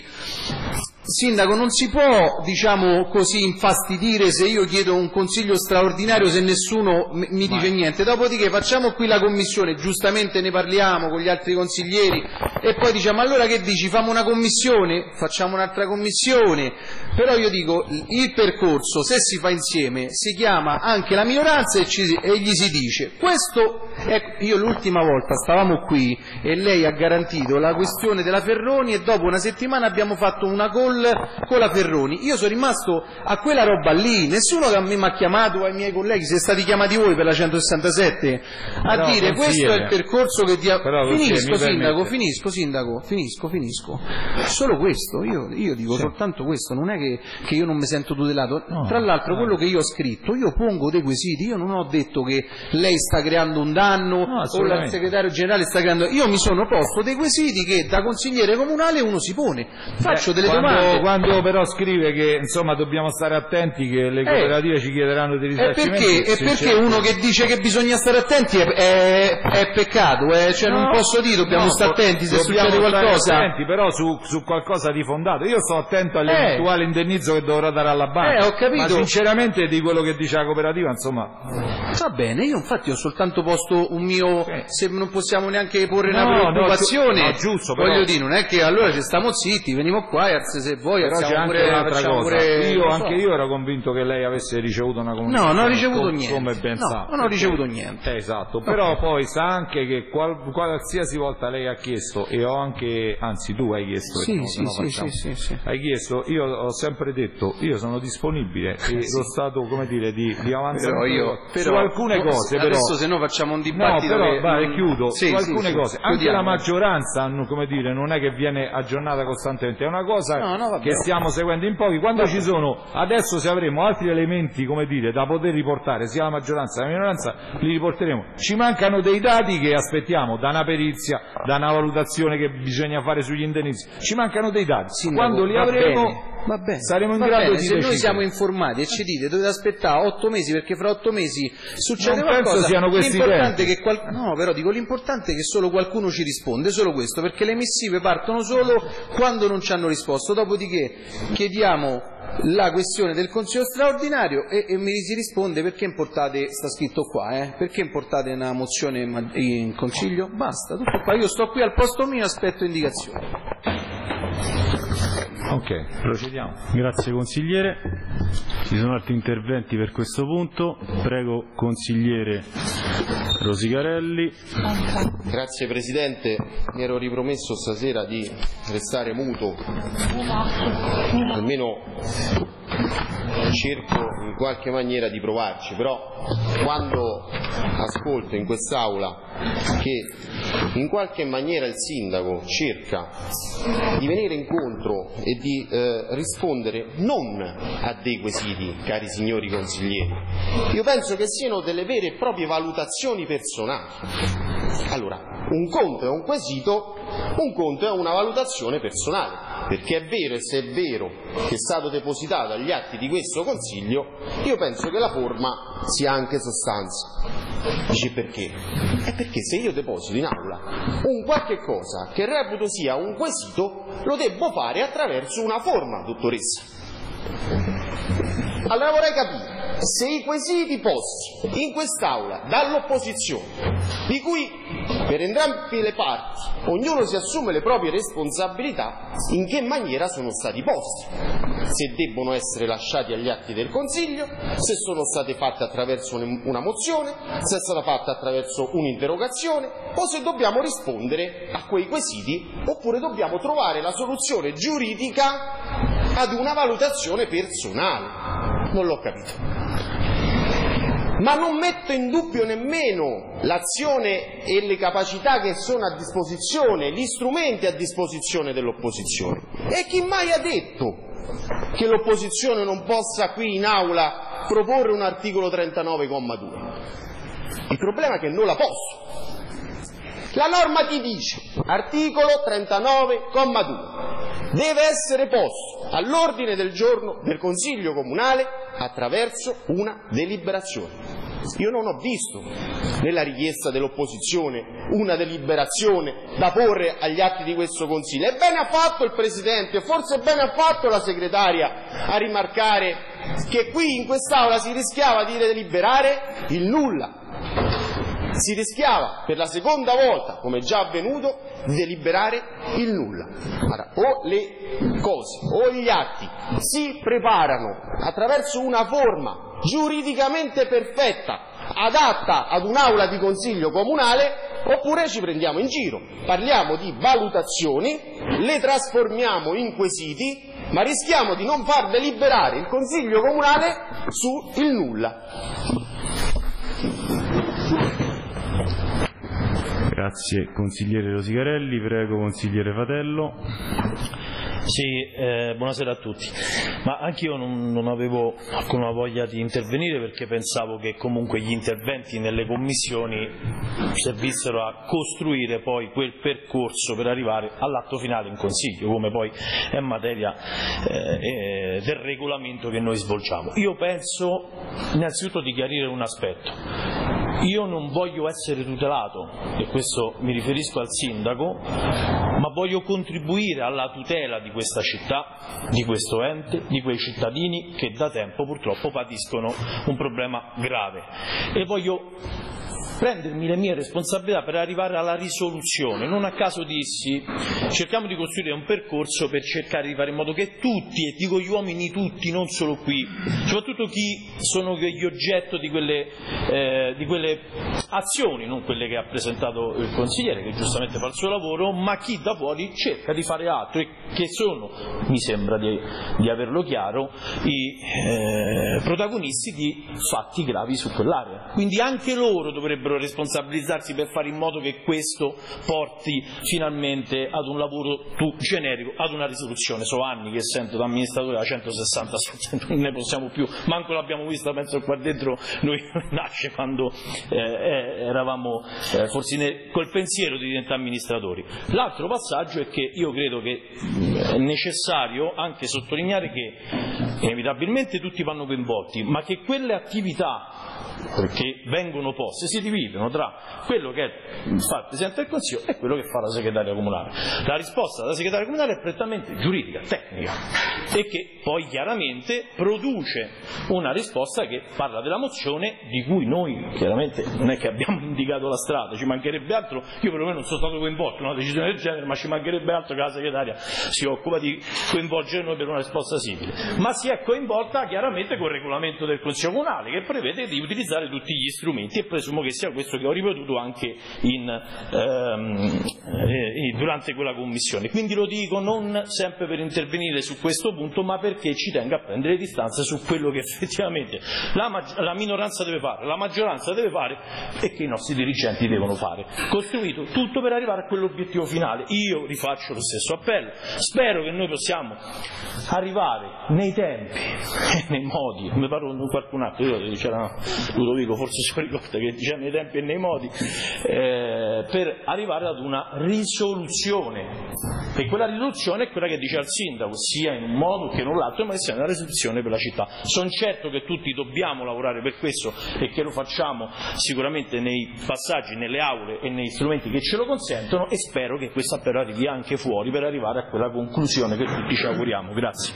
sindaco, non si può, diciamo così, infastidire se io chiedo un consiglio straordinario se nessuno m- mi dice niente, dopodiché facciamo qui la commissione, giustamente ne parliamo con gli altri consiglieri e poi diciamo: allora che dici, facciamo una commissione, facciamo un'altra commissione. Però io dico, il percorso, se si fa insieme, si chiama anche la minoranza e, ci, e gli si dice questo. Ecco, io l'ultima volta stavamo qui e lei ha garantito la questione della Ferroni e dopo una settimana abbiamo fatto una call con la Ferroni. Io sono rimasto a quella roba lì, nessuno che a me mi ha chiamato, ai miei colleghi, siete stati chiamati voi per la centosessantasette a però dire questo è il percorso che dia... finisco sindaco, finisco sindaco, finisco, finisco solo questo, io, io dico sì. Soltanto questo, non è che, che io non mi sento tutelato, no, tra l'altro no. Quello che io ho scritto, io pongo dei quesiti, io non ho detto che lei sta creando un danno no, o il segretario generale sta creando, io mi sono posto dei quesiti che da consigliere comunale uno si pone, faccio Beh, delle quando, domande. Quando però scrive che insomma dobbiamo stare attenti che le cooperative eh, ci chiederanno dei risarcimenti, e perché, e perché uno che dice che bisogna stare attenti è, è, è peccato, eh? Cioè no, non posso dire dobbiamo no, stare attenti se succede qualcosa... Attenti, però su, su qualcosa di fondato. Io sto attento all'eventuale eh. indennizzo che dovrà dare alla banca. Eh, ho capito. Ma sinceramente di quello che dice la cooperativa, insomma... Va bene, io infatti ho soltanto posto un mio... Eh. Se non possiamo neanche porre no, una preoccupazione, no, no, giusto, però... voglio dire, non è che allora ci stiamo zitti, veniamo qua e se vuoi però c'è anche pure, un'altra cosa. Pure... Io, anche io ero convinto che lei avesse ricevuto una comunicazione. No, non ho ricevuto com- niente. Come ben no, sa. non ho ricevuto niente. Eh, esatto, però no. Poi sa anche che qual- qualsiasi volta lei ha chiesto, e ho anche, anzi tu hai chiesto, sì, no, sì, no, sì, sì, sì, sì. hai chiesto, io ho sempre detto, io sono disponibile e sì. Lo stato, come dire, di, di avanzamento però io, però, su alcune cose. Adesso però, se no facciamo un dibattito. No, però, che vai, non... chiudo, sì, su alcune sì, cose. Sì. Anche Chiudiamo. la maggioranza, come dire, non è che viene aggiornata costantemente, è una cosa no, no, che stiamo seguendo in pochi. Quando vabbè. Ci sono, adesso se avremo altri elementi, come dire, da poter riportare, sia la maggioranza che la minoranza, li riporteremo. Ci mancano dei dati che aspettiamo, da una perizia, da una valutazione che bisogna fare sugli indennizzi. Ci mancano dei dati. Sindaco, quando li avremo... Bene. Va bene, saremo in va grado bene. di se decidere. Noi siamo informati e ci dite dovete aspettare otto mesi perché fra otto mesi succede non qualcosa, penso siano questi l'importante è che qual... no però dico l'importante è che solo qualcuno ci risponde, solo questo, perché le missive partono solo quando non ci hanno risposto, dopodiché chiediamo la questione del Consiglio straordinario e, e mi si risponde perché importate, sta scritto qua, eh, perché importate una mozione in Consiglio? Basta, tutto qua, io sto qui al posto mio e aspetto indicazioni. Ok, procediamo. Grazie consigliere. Ci sono altri interventi per questo punto. Prego consigliere Rosicarelli. Grazie Presidente, mi ero ripromesso stasera di restare muto, almeno cerco in qualche maniera di provarci, però quando ascolto in quest'Aula che in qualche maniera il Sindaco cerca di venire incontro e di eh, rispondere non a dei quesiti, cari signori consiglieri, io penso che siano delle vere e proprie valutazioni personali. Allora, un conto è un quesito, un conto è una valutazione personale, perché è vero, e se è vero che è stato depositato agli atti di questo Consiglio, io penso che la forma sia anche sostanza. Dice perché? È perché se io deposito in aula un qualche cosa che reputo sia un quesito, lo devo fare attraverso una forma, dottoressa. Allora vorrei capire se i quesiti posti in quest'Aula dall'opposizione, di cui per entrambe le parti ognuno si assume le proprie responsabilità, in che maniera sono stati posti, se debbono essere lasciati agli atti del Consiglio, se sono state fatte attraverso una mozione, se è stata fatta attraverso un'interrogazione, o se dobbiamo rispondere a quei quesiti oppure dobbiamo trovare la soluzione giuridica ad una valutazione personale. Non l'ho capito. Ma non metto in dubbio nemmeno l'azione e le capacità che sono a disposizione, gli strumenti a disposizione dell'opposizione. E chi mai ha detto che l'opposizione non possa qui in aula proporre un articolo trentanove comma due? Il problema è che non la posso. La norma ti dice, articolo trentanove comma due, deve essere posto all'ordine del giorno del Consiglio Comunale attraverso una deliberazione. Io non ho visto nella richiesta dell'opposizione una deliberazione da porre agli atti di questo Consiglio. E bene ha fatto il Presidente, forse bene ha fatto la Segretaria a rimarcare che qui in quest'Aula si rischiava di deliberare il nulla. Si rischiava per la seconda volta, come è già avvenuto, di deliberare il nulla. Allora, o le cose o gli atti si preparano attraverso una forma giuridicamente perfetta, adatta ad un'aula di consiglio comunale, oppure ci prendiamo in giro. Parliamo di valutazioni, le trasformiamo in quesiti, ma rischiamo di non far deliberare il consiglio comunale su il nulla. Grazie consigliere Rosicarelli, prego consigliere Fatello. Sì, eh, buonasera a tutti. Ma anch'io non, non avevo alcuna voglia di intervenire perché pensavo che comunque gli interventi nelle commissioni servissero a costruire poi quel percorso per arrivare all'atto finale in Consiglio, come poi è materia eh, eh, del regolamento che noi svolgiamo. Io penso innanzitutto di chiarire un aspetto. io non voglio essere tutelato, e questo mi riferisco al sindaco, ma voglio contribuire alla tutela di questa città, di questo ente, di quei cittadini che da tempo purtroppo patiscono un problema grave, e voglio prendermi le mie responsabilità per arrivare alla risoluzione. Non a caso dissi: cerchiamo di costruire un percorso per cercare di fare in modo che tutti, e dico gli uomini tutti, non solo qui, soprattutto chi sono gli oggetto di quelle, eh, di quelle azioni, non quelle che ha presentato il consigliere, che giustamente fa il suo lavoro, ma chi da fuori cerca di fare altro, e che sono, mi sembra di, di averlo chiaro, i eh, protagonisti di fatti gravi su quell'area. Quindi anche loro dovrebbero responsabilizzarsi per fare in modo che questo porti finalmente ad un lavoro più generico, ad una risoluzione. So anni che sento da amministratore da centosessantasette, non ne possiamo più, manco l'abbiamo vista, penso qua dentro noi nasce quando eh, eravamo eh, forse ne, col pensiero di diventare amministratori. L'altro passaggio è che io credo che è necessario anche sottolineare che inevitabilmente tutti vanno coinvolti, ma che quelle attività che vengono poste si dividono tra quello che fa il Presidente del Consiglio e quello che fa la Segretaria Comunale. La risposta della Segretaria Comunale è prettamente giuridica, tecnica, e che poi chiaramente produce una risposta che parla della mozione, di cui noi chiaramente non è che abbiamo indicato la strada, ci mancherebbe altro, io perlomeno non sono stato coinvolto in una decisione del genere, ma ci mancherebbe altro che la Segretaria si occupa di coinvolgere noi per una risposta simile, ma si è coinvolta chiaramente col regolamento del Consiglio Comunale, che prevede di utilizzare tutti gli strumenti, e presumo che sia questo che ho ripetuto anche in, ehm, eh, durante quella commissione. Quindi lo dico non sempre per intervenire su questo punto, ma perché ci tengo a prendere distanze su quello che effettivamente la, la minoranza deve fare, la maggioranza deve fare, e che i nostri dirigenti devono fare, costruito tutto per arrivare a quell'obiettivo finale. Io rifaccio lo stesso appello, spero che noi possiamo arrivare nei tempi e nei modi, come parlo con qualcun altro, io c'era Ludovico, forse si ricorda che diceva nei tempi e nei modi, eh, per arrivare ad una risoluzione, e quella risoluzione è quella che dice al sindaco, sia in un modo che non l'altro, ma che sia una risoluzione per la città. Sono certo che tutti dobbiamo lavorare per questo, e che lo facciamo sicuramente nei passaggi, nelle aule e negli strumenti che ce lo consentono, e spero che questo appello arrivi anche fuori per arrivare a quella conclusione che tutti ci auguriamo. Grazie.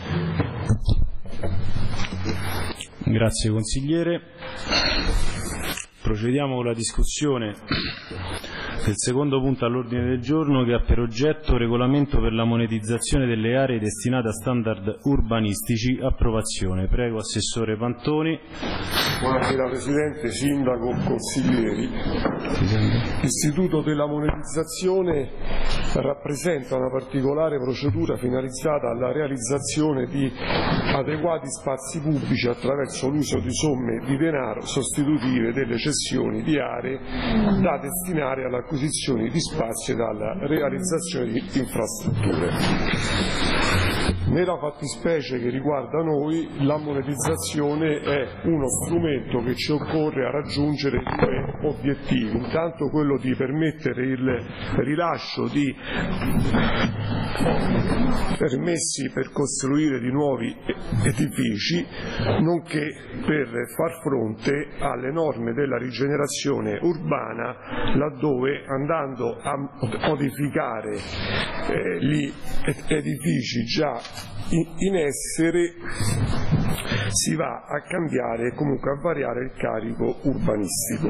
Grazie consigliere. Procediamo con la discussione del secondo punto all'ordine del giorno, che ha per oggetto regolamento per la monetizzazione delle aree destinate a standard urbanistici. Approvazione. Prego Assessore Pantoni. Buonasera Presidente, Sindaco, consiglieri. L'istituto della monetizzazione rappresenta una particolare procedura finalizzata alla realizzazione di adeguati spazi pubblici attraverso l'uso di somme di denaro sostitutive delle cessioni di aree da destinare all'acquisizione di spazi e alla realizzazione di infrastrutture. Nella fattispecie che riguarda noi, la monetizzazione è uno strumento che ci occorre a raggiungere due obiettivi: intanto quello di permettere il rilascio di permessi per costruire di nuovi edifici, nonché per far fronte alle norme della rigenerazione urbana, laddove andando a modificare eh, gli edifici già in essere si va a cambiare e comunque a variare il carico urbanistico.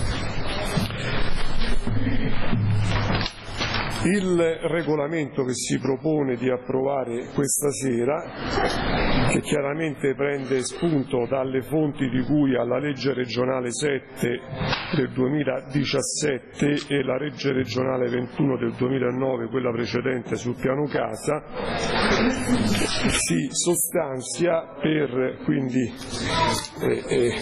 Il regolamento che si propone di approvare questa sera, che chiaramente prende spunto dalle fonti di cui alla legge regionale sette del duemiladiciassette e la legge regionale ventuno del duemilanove, quella precedente sul piano casa, si sostanzia per quindi eh, eh,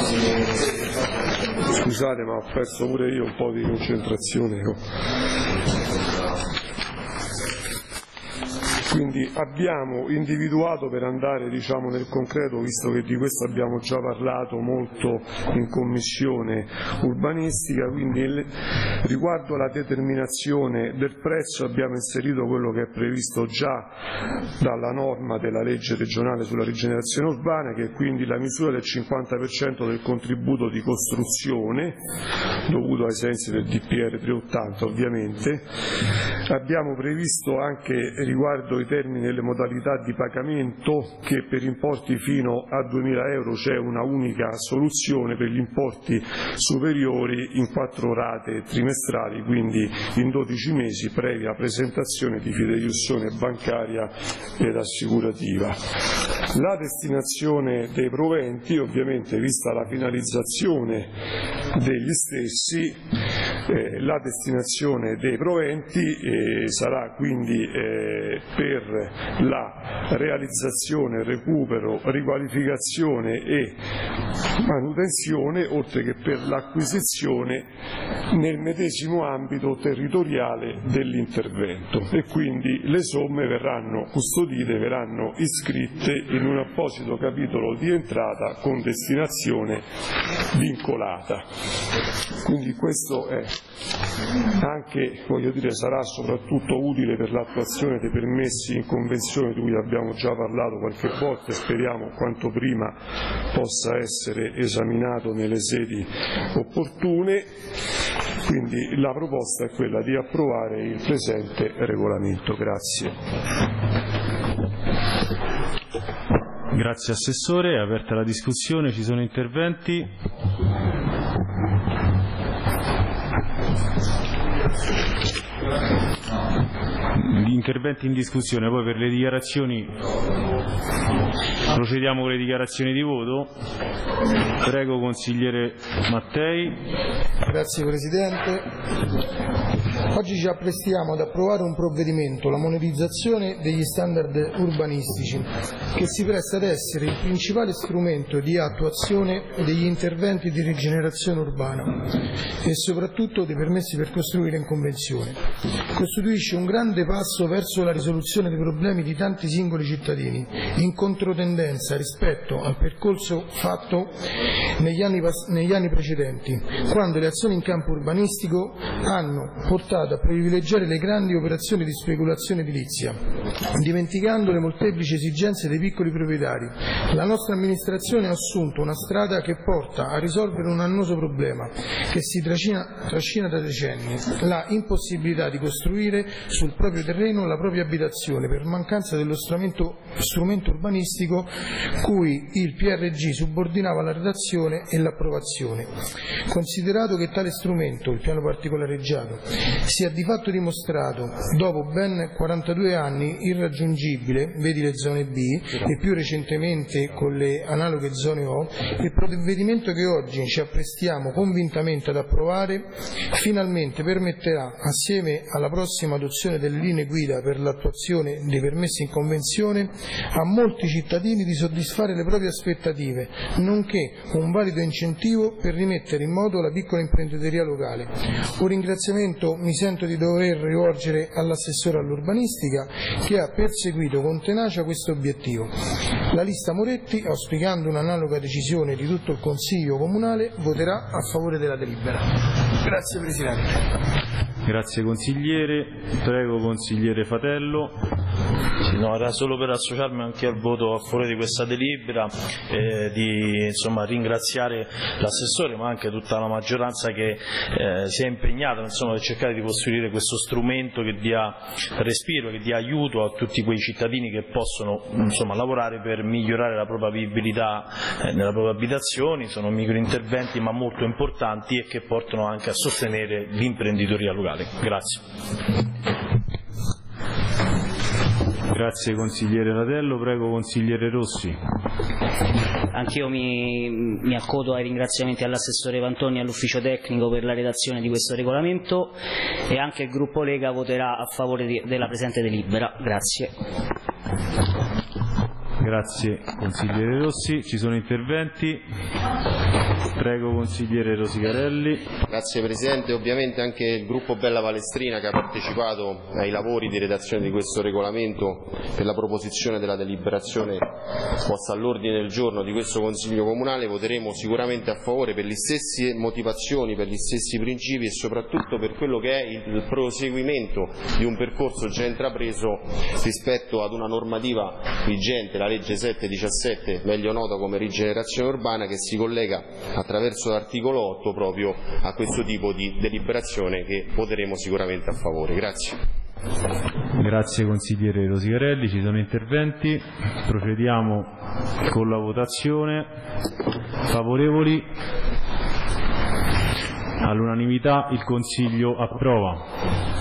scusate, ma ho perso pure io un po' di concentrazione. Quindi abbiamo individuato, per andare diciamo, nel concreto, visto che di questo abbiamo già parlato molto in commissione urbanistica, quindi riguardo alla determinazione del prezzo abbiamo inserito quello che è previsto già dalla norma della legge regionale sulla rigenerazione urbana, che è quindi la misura del cinquanta per cento del contributo di costruzione dovuto ai sensi del D P R trecentottanta ovviamente. Abbiamo previsto anche riguardo i termini e le modalità di pagamento che per importi fino a duemila euro c'è una unica soluzione, per gli importi superiori in quattro rate trimestrali, quindi in dodici mesi, previa presentazione di fideiussione bancaria ed assicurativa. La destinazione dei proventi, ovviamente vista la finalizzazione degli stessi, eh, la destinazione dei proventi eh, sarà quindi eh, per la realizzazione, recupero, riqualificazione e manutenzione, oltre che per l'acquisizione nel medesimo ambito territoriale dell'intervento, e quindi le somme verranno custodite, verranno iscritte in un apposito capitolo di entrata con destinazione vincolata. Quindi questo è anche, voglio dire, sarà soprattutto utile per l'attuazione dei permessi in convenzione di cui abbiamo già parlato qualche volta e speriamo quanto prima possa essere esaminato nelle sedi opportune. Quindi la proposta è quella di approvare il presente regolamento. Grazie. Grazie Assessore, è aperta la discussione, ci sono interventi? Gli interventi in discussione, poi per le dichiarazioni procediamo con le dichiarazioni di voto. Prego consigliere Mattei. Grazie Presidente. Oggi ci apprestiamo ad approvare un provvedimento, la monetizzazione degli standard urbanistici, che si presta ad essere il principale strumento di attuazione degli interventi di rigenerazione urbana e soprattutto dei permessi per costruire in convenzione. Costituisce un grande passo verso la risoluzione dei problemi di tanti singoli cittadini, in controtendenza rispetto al percorso fatto negli anni, negli anni precedenti, quando le azioni in campo urbanistico hanno portato a privilegiare le grandi operazioni di speculazione edilizia, dimenticando le molteplici esigenze dei piccoli proprietari. La nostra amministrazione ha assunto una strada che porta a risolvere un annoso problema che si trascina, trascina da decenni: la impossibilità di costruire sul proprio terreno la propria abitazione per mancanza dello strumento, strumento urbanistico cui il P R G subordinava la redazione e l'approvazione. Considerato che tale strumento, il piano particolareggiato, si è di fatto dimostrato, dopo ben quarantadue anni, irraggiungibile, vedi le zone B, e più recentemente con le analoghe zone O, il provvedimento che oggi ci apprestiamo convintamente ad approvare finalmente permetterà, assieme alla prossima adozione delle linee guida per l'attuazione dei permessi in convenzione, a molti cittadini di soddisfare le proprie aspettative, nonché un valido incentivo per rimettere in moto la piccola imprenditoria locale. Un ringraziamento mi sento di dover rivolgere all'assessore all'urbanistica, che ha perseguito con tenacia questo obiettivo. La lista Moretti, auspicando un'analoga decisione di tutto il Consiglio Comunale, voterà a favore della delibera. Grazie Presidente. Grazie consigliere. Prego consigliere Fatello. Sì, no, era solo per associarmi anche al voto a favore di questa delibera, eh, di insomma, ringraziare l'assessore ma anche tutta la maggioranza che eh, si è impegnata insomma, per cercare di costruire questo strumento che dia respiro, che dia aiuto a tutti quei cittadini che possono insomma, lavorare per migliorare la propria vivibilità eh, nella propria abitazione. Sono microinterventi ma molto importanti e che portano anche a sostenere l'imprenditoria locale. Grazie. Grazie consigliere Ratello, prego consigliere Rossi. Anch'io mi, mi accodo ai ringraziamenti all'assessore Pantoni e all'ufficio tecnico per la redazione di questo regolamento, e anche il gruppo Lega voterà a favore di, della presente delibera. Grazie. Grazie consigliere Rossi. Ci sono interventi? Prego consigliere Rosicarelli. Grazie Presidente, ovviamente anche il gruppo Bella Palestrina che ha partecipato ai lavori di redazione di questo regolamento per la proposizione della deliberazione posta all'ordine del giorno di questo Consiglio Comunale voteremo sicuramente a favore per le stesse motivazioni, per gli stessi principi e soprattutto per quello che è il proseguimento di un percorso già intrapreso rispetto ad una normativa vigente, la legge sette diciassette, meglio nota come rigenerazione urbana, che si collega attraverso l'articolo otto proprio a questo tipo di deliberazione che voteremo sicuramente a favore. Grazie. Grazie consigliere Rosicarelli. Ci sono interventi? Procediamo con la votazione. Favorevoli? All'unanimità il Consiglio approva.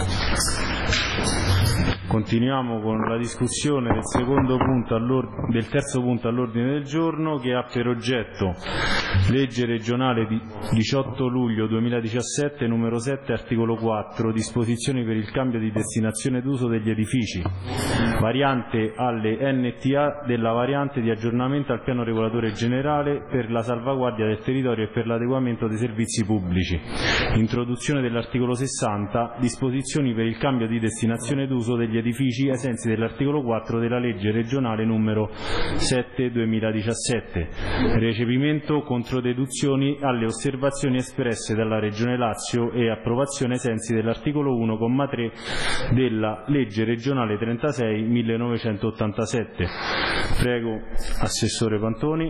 Continuiamo con la discussione del, secondo punto del terzo punto all'ordine del giorno, che ha per oggetto legge regionale di diciotto luglio duemiladiciassette numero sette articolo quattro, disposizioni per il cambio di destinazione d'uso degli edifici, variante alle N T A della variante di aggiornamento al piano regolatore generale per la salvaguardia del territorio e per l'adeguamento dei servizi pubblici, introduzione dell'articolo sessanta, disposizioni per il cambio di destinazione d'uso degli edifici ai sensi dell'articolo quattro della legge regionale numero sette duemiladiciassette, recepimento contro deduzioni alle osservazioni espresse dalla Regione Lazio e approvazione ai sensi dell'articolo uno comma tre della legge regionale trentasei millenovecentottantasette. Prego Assessore Pantoni.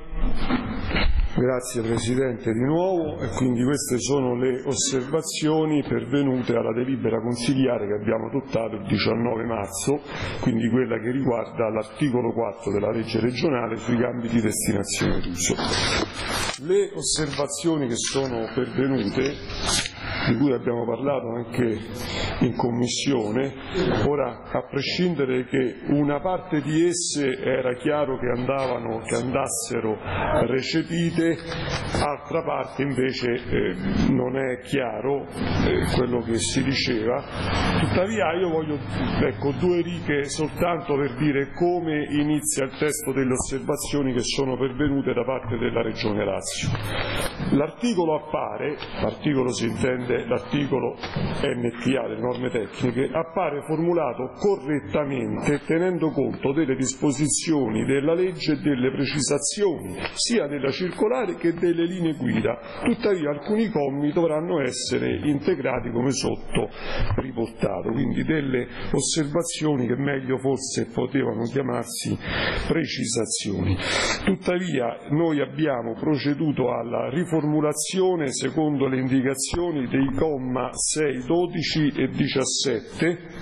Grazie Presidente di nuovo, e quindi queste sono le osservazioni pervenute alla delibera consigliare che abbiamo adottato il diciannove marzo, quindi quella che riguarda l'articolo quattro della legge regionale sui cambi di destinazione d'uso. Le osservazioni che sono pervenute, di cui abbiamo parlato anche in Commissione, ora a prescindere che una parte di esse era chiaro che andavano, che andassero recepite, altra parte invece eh, non è chiaro eh, quello che si diceva. Tuttavia io voglio, ecco, due righe soltanto per dire come inizia il testo delle osservazioni che sono pervenute da parte della Regione Lazio. L'articolo appare, l'articolo si intende l'articolo N T A delle norme tecniche, appare formulato correttamente tenendo conto delle disposizioni della legge e delle precisazioni sia della circolare che delle linee guida. Tuttavia alcuni commi dovranno essere integrati come sotto riportato, quindi delle osservazioni che meglio forse potevano chiamarsi precisazioni. Tuttavia noi abbiamo proceduto alla riformulazione secondo le indicazioni dei comma sei, dodici e diciassette,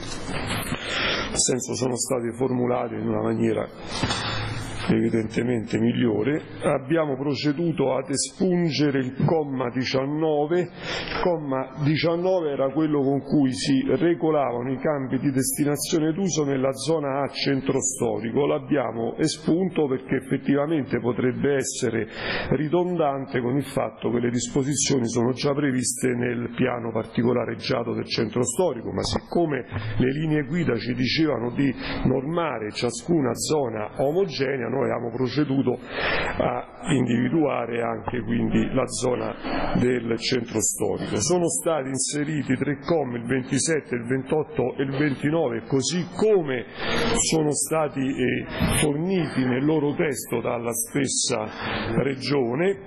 nel senso sono stati formulati in una maniera evidentemente migliore. Abbiamo proceduto ad espungere il comma diciannove. Il comma diciannove era quello con cui si regolavano i cambi di destinazione d'uso nella zona A centro storico. L'abbiamo espunto perché effettivamente potrebbe essere ridondante con il fatto che le disposizioni sono già previste nel piano particolareggiato del centro storico, ma siccome le linee guida ci dicevano di normare ciascuna zona omogenea, noi abbiamo proceduto a individuare anche quindi la zona del centro storico. Sono stati inseriti tre commi, il ventisette, il ventotto e il ventinove, così come sono stati eh, forniti nel loro testo dalla stessa Regione.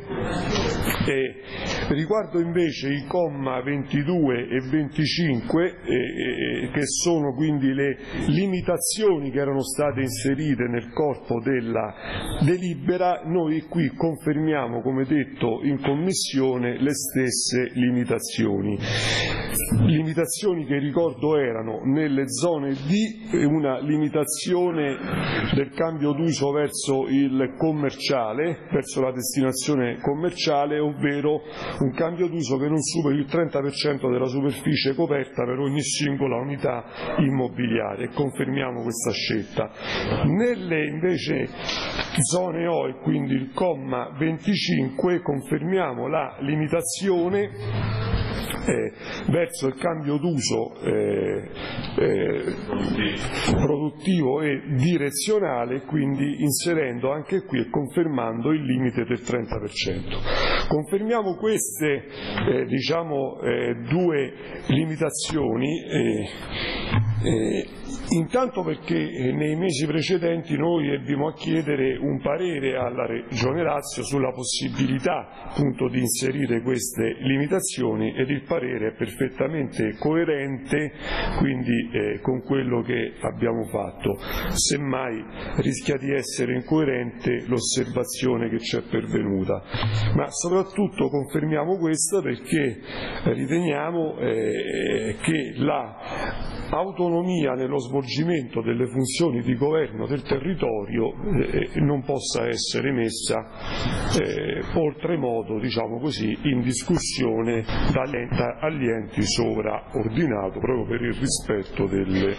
E riguardo invece i comma ventidue e venticinque, eh, che sono quindi le limitazioni che erano state inserite nel corpo della delibera, noi qui confermiamo, come detto in Commissione, le stesse limitazioni. Limitazioni che ricordo erano nelle zone D una limitazione del cambio d'uso verso il commerciale, verso la destinazione commerciale, ovvero un cambio d'uso che non superi il trenta per cento della superficie coperta per ogni singola unità immobiliare, e confermiamo questa scelta. Nelle invece zone O, e quindi il comma venticinque, confermiamo la limitazione eh, verso il cambio d'uso eh, eh, produttivo e direzionale, quindi inserendo anche qui e confermando il limite del trenta per cento. Confermiamo queste eh, diciamo, eh, due limitazioni eh, eh, intanto perché nei mesi precedenti noi ebbimo a chiedere un parere alla Regione Lazio sulla possibilità appunto di inserire queste limitazioni, ed il parere è perfettamente coerente quindi eh, con quello che abbiamo fatto. Semmai rischia di essere incoerente l'osservazione che ci è pervenuta, ma soprattutto confermiamo questa perché riteniamo eh, che la autonomia nello svolgimento delle funzioni di governo del territorio eh, non possa essere messa eh, oltremodo, diciamo così, in discussione dagli, agli enti sovraordinati proprio per il rispetto delle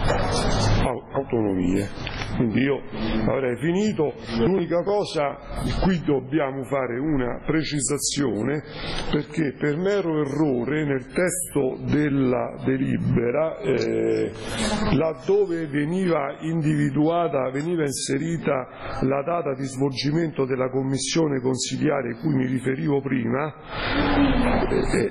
autonomie. Quindi io avrei finito, l'unica cosa qui dobbiamo fare una precisazione, perché per mero errore nel testo della delibera eh, Eh, laddove veniva individuata, veniva inserita la data di svolgimento della commissione consiliare cui mi riferivo prima, eh,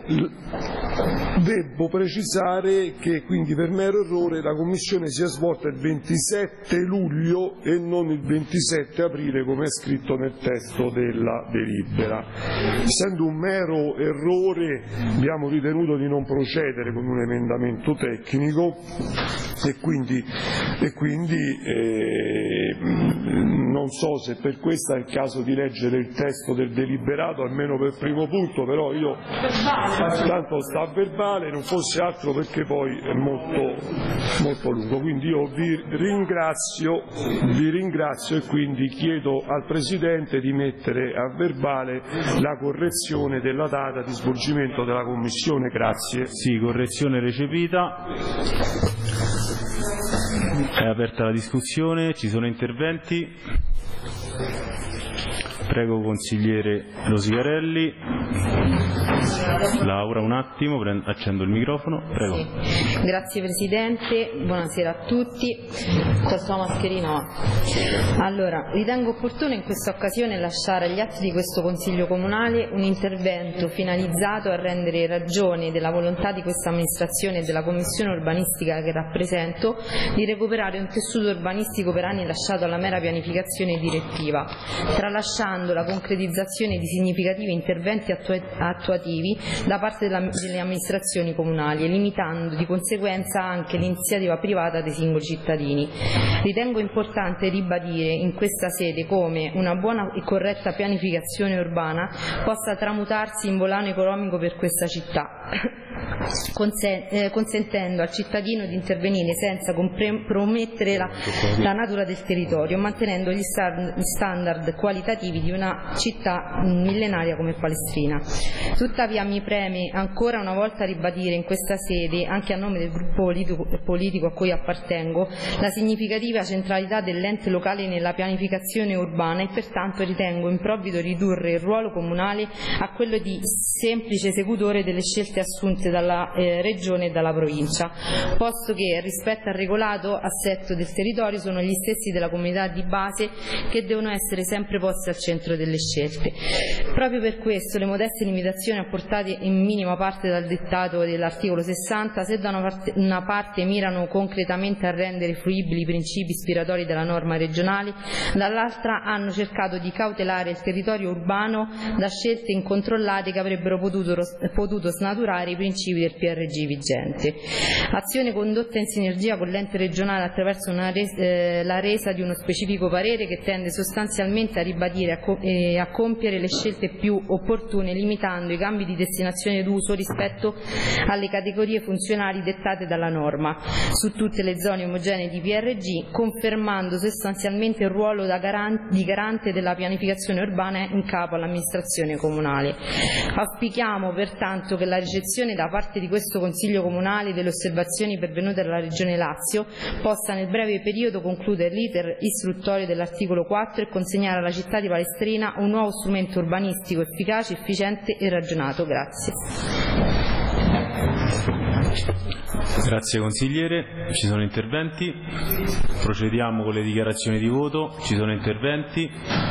devo precisare che quindi per mero errore la commissione si è svolta il ventisette luglio e non il ventisette aprile come è scritto nel testo della delibera. Essendo un mero errore abbiamo ritenuto di non procedere con un emendamento tecnico e quindi, e quindi eh, non so se per questo è il caso di leggere il testo del deliberato almeno per primo punto, però io tanto sta a verbale, non fosse altro perché poi è molto, molto lungo, quindi io vi ringrazio, vi ringrazio e quindi chiedo al Presidente di mettere a verbale la correzione della data di svolgimento della Commissione. Grazie. Sì, correzione recepita. È aperta la discussione, ci sono interventi. Prego consigliere Rosicarelli. Laura, un attimo, accendo il microfono. Prego. Sì. Grazie Presidente, buonasera a tutti. Questa mascherina va. Allora, ritengo opportuno in questa occasione lasciare agli atti di questo Consiglio Comunale un intervento finalizzato a rendere ragione della volontà di questa amministrazione e della Commissione urbanistica che rappresento di recuperare un tessuto urbanistico per anni lasciato alla mera pianificazione direttiva, tralasciando la concretizzazione di significativi interventi attuativi da parte delle amministrazioni comunali e limitando di conseguenza anche l'iniziativa privata dei singoli cittadini. Ritengo importante ribadire in questa sede come una buona e corretta pianificazione urbana possa tramutarsi in volano economico per questa città, consentendo al cittadino di intervenire senza compromettere la, la natura del territorio, mantenendo gli standard qualitativi di una città millenaria come Palestrina. Tuttavia mi preme ancora una volta ribadire in questa sede, anche a nome del gruppo politico, politico a cui appartengo, la significativa centralità dell'ente locale nella pianificazione urbana e pertanto ritengo improvvido ridurre il ruolo comunale a quello di semplice esecutore delle scelte assunte dalla eh, Regione e dalla Provincia, posto che rispetto al regolato assetto del territorio sono gli stessi della comunità di base che devono essere sempre posti al centro delle scelte. Proprio per questo le modeste limitazioni apportate in minima parte dal dettato dell'articolo sessanta, se da una parte, una parte mirano concretamente a rendere fruibili i principi ispiratori della norma regionale, dall'altra hanno cercato di cautelare il territorio urbano da scelte incontrollate che avrebbero potuto, potuto snaturare i principi del P R G vigente. Azione condotta in sinergia con l'ente regionale attraverso una res, eh, la resa di uno specifico parere che tende sostanzialmente a ribadire a co- e a compiere le scelte più opportune, limitando i cambi di destinazione d'uso rispetto alle categorie funzionali dettate dalla norma su tutte le zone omogenee di P R G, confermando sostanzialmente il ruolo da garante, di garante della pianificazione urbana in capo all'amministrazione comunale. Auspichiamo pertanto che la ricezione da parte parte di questo Consiglio Comunale delle osservazioni pervenute dalla Regione Lazio possa nel breve periodo concludere l'iter istruttorio dell'articolo quattro e consegnare alla città di Palestrina un nuovo strumento urbanistico efficace, efficiente e ragionato. Grazie. Grazie consigliere. Ci sono interventi? Procediamo con le dichiarazioni di voto. Ci sono interventi?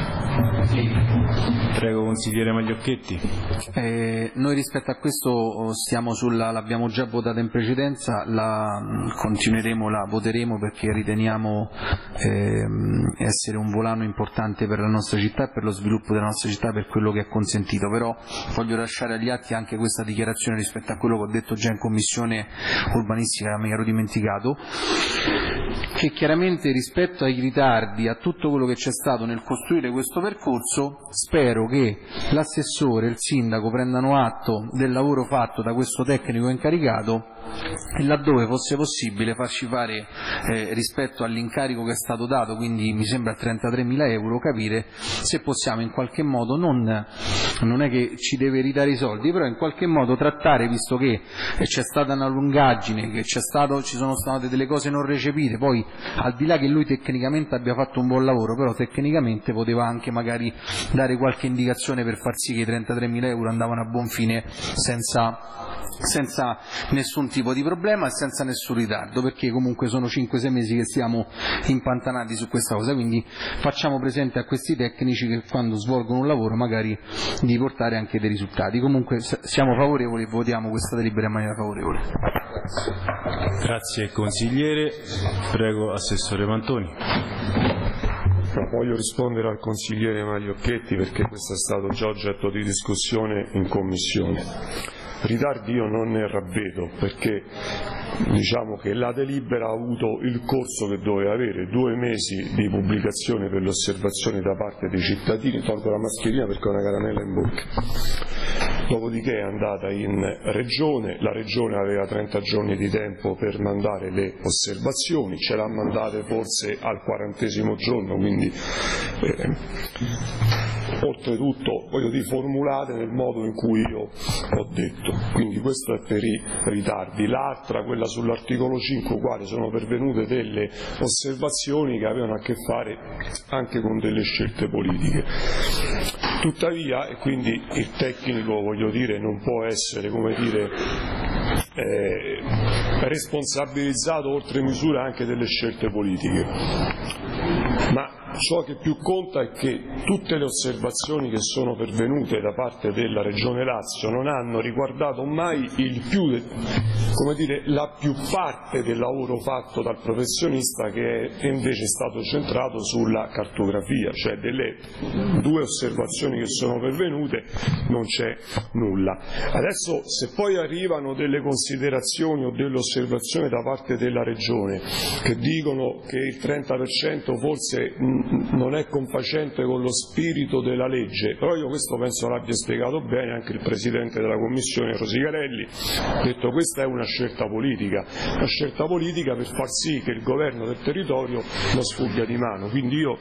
Prego consigliere Magliocchetti. Eh, noi rispetto a questo stiamo sulla, l'abbiamo già votata in precedenza, la continueremo, la voteremo perché riteniamo eh, essere un volano importante per la nostra città e per lo sviluppo della nostra città, per quello che è consentito. Però voglio lasciare agli atti anche questa dichiarazione rispetto a quello che ho detto già in commissione urbanistica, mi ero dimenticato, che chiaramente rispetto ai ritardi, a tutto quello che c'è stato nel costruire questo percorso, spero che l'assessore e il sindaco prendano atto del lavoro fatto da questo tecnico incaricato e laddove fosse possibile farci fare eh, rispetto all'incarico che è stato dato, quindi mi sembra trentatremila euro, capire se possiamo in qualche modo, non, non è che ci deve ridare i soldi, però in qualche modo trattare, visto che c'è stata una lungaggine, che c'è stato, ci sono state delle cose non recepite, poi al di là che lui tecnicamente abbia fatto un buon lavoro, però tecnicamente poteva anche magari dare qualche indicazione per far sì che i trentatremila euro andavano a buon fine senza, senza nessun tipo di problema e senza nessun ritardo, perché comunque sono cinque sei mesi che siamo impantanati su questa cosa, quindi facciamo presente a questi tecnici che quando svolgono un lavoro magari di portare anche dei risultati. Comunque siamo favorevoli e votiamo questa delibera in maniera favorevole. Grazie consigliere. Prego assessore Pantoni. Voglio rispondere al consigliere Magliocchetti perché questo è stato già oggetto di discussione in commissione. Ritardi io non ne ravvedo, perché diciamo che la delibera ha avuto il corso che doveva avere, due mesi di pubblicazione per l'osservazione da parte dei cittadini, tolgo la mascherina perché ho una caramella in bocca, dopodiché è andata in regione, la regione aveva trenta giorni di tempo per mandare le osservazioni, ce l'ha mandate forse al quarantesimo giorno, quindi eh, oltretutto voglio dire formulate nel modo in cui io ho detto, quindi questo è per i ritardi. L'altra, quella sull'articolo cinque, quali sono pervenute delle osservazioni che avevano a che fare anche con delle scelte politiche. Tuttavia, e quindi il tecnico voglio dire non può essere, come dire, eh, responsabilizzato oltre misura anche delle scelte politiche, ma ciò che più conta è che tutte le osservazioni che sono pervenute da parte della Regione Lazio non hanno riguardato mai il più, come dire, la più parte del lavoro fatto dal professionista, che è invece è stato centrato sulla cartografia, cioè delle due osservazioni che sono pervenute non c'è nulla. Adesso se poi arrivano delle considerazioni o delle osservazioni da parte della Regione che dicono che il trenta per cento forse non è confacente con lo spirito della legge, però io questo penso l'abbia spiegato bene anche il Presidente della Commissione Rosicarelli, ha detto questa è una scelta politica, una scelta politica per far sì che il governo del territorio non sfugga di mano, quindi io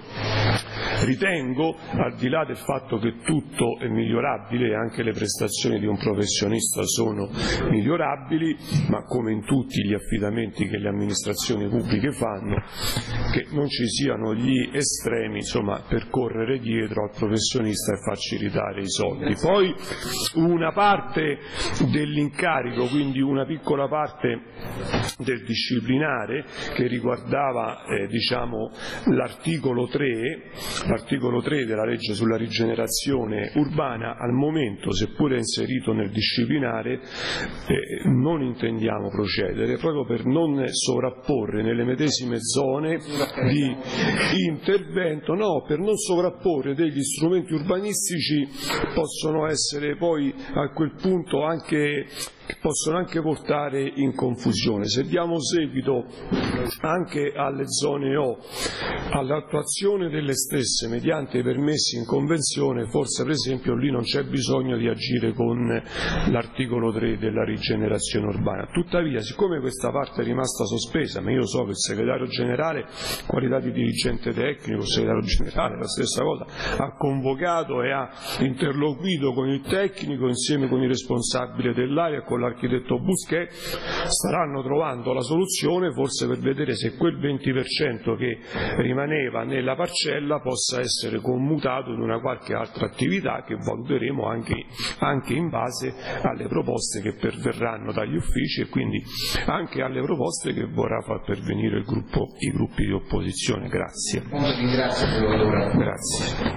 ritengo, al di là del fatto che tutto è migliorabile e anche le prestazioni di un professionista sono migliorabili, ma come in tutti gli affidamenti che le amministrazioni pubbliche fanno, che non ci siano gli estremi, insomma, per correre dietro al professionista e farci ridare i soldi. Poi una parte dell'incarico, quindi una piccola parte del disciplinare che riguardava eh, diciamo, l'articolo tre, l'articolo tre della legge sulla rigenerazione urbana, al momento, seppure inserito nel disciplinare, eh, non intendiamo procedere proprio per non sovrapporre nelle medesime zone di intervento, no, per non sovrapporre degli strumenti urbanistici possono essere poi a quel punto anche che possono anche portare in confusione. Se diamo seguito anche alle zone O, all'attuazione delle stesse mediante i permessi in convenzione, forse per esempio lì non c'è bisogno di agire con l'articolo tre della rigenerazione urbana. Tuttavia, siccome questa parte è rimasta sospesa, ma io so che il segretario generale, qualità di dirigente tecnico, il segretario generale la stessa cosa, ha convocato e ha interloquito con il tecnico insieme con i responsabili dell'area, con l'architetto Busquet staranno trovando la soluzione forse per vedere se quel venti per cento che rimaneva nella parcella possa essere commutato in una qualche altra attività che valuteremo anche, anche in base alle proposte che perverranno dagli uffici e quindi anche alle proposte che vorrà far pervenire il gruppo, i gruppi di opposizione. Grazie. Grazie.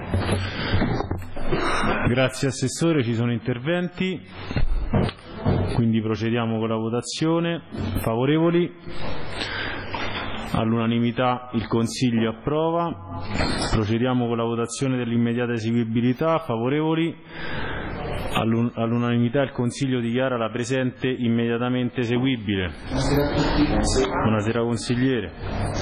Grazie Assessore, ci sono interventi, quindi procediamo con la votazione. Favorevoli? All'unanimità il Consiglio approva. Procediamo con la votazione dell'immediata eseguibilità. Favorevoli? All'unanimità il Consiglio dichiara la presente immediatamente eseguibile. Buonasera consigliere.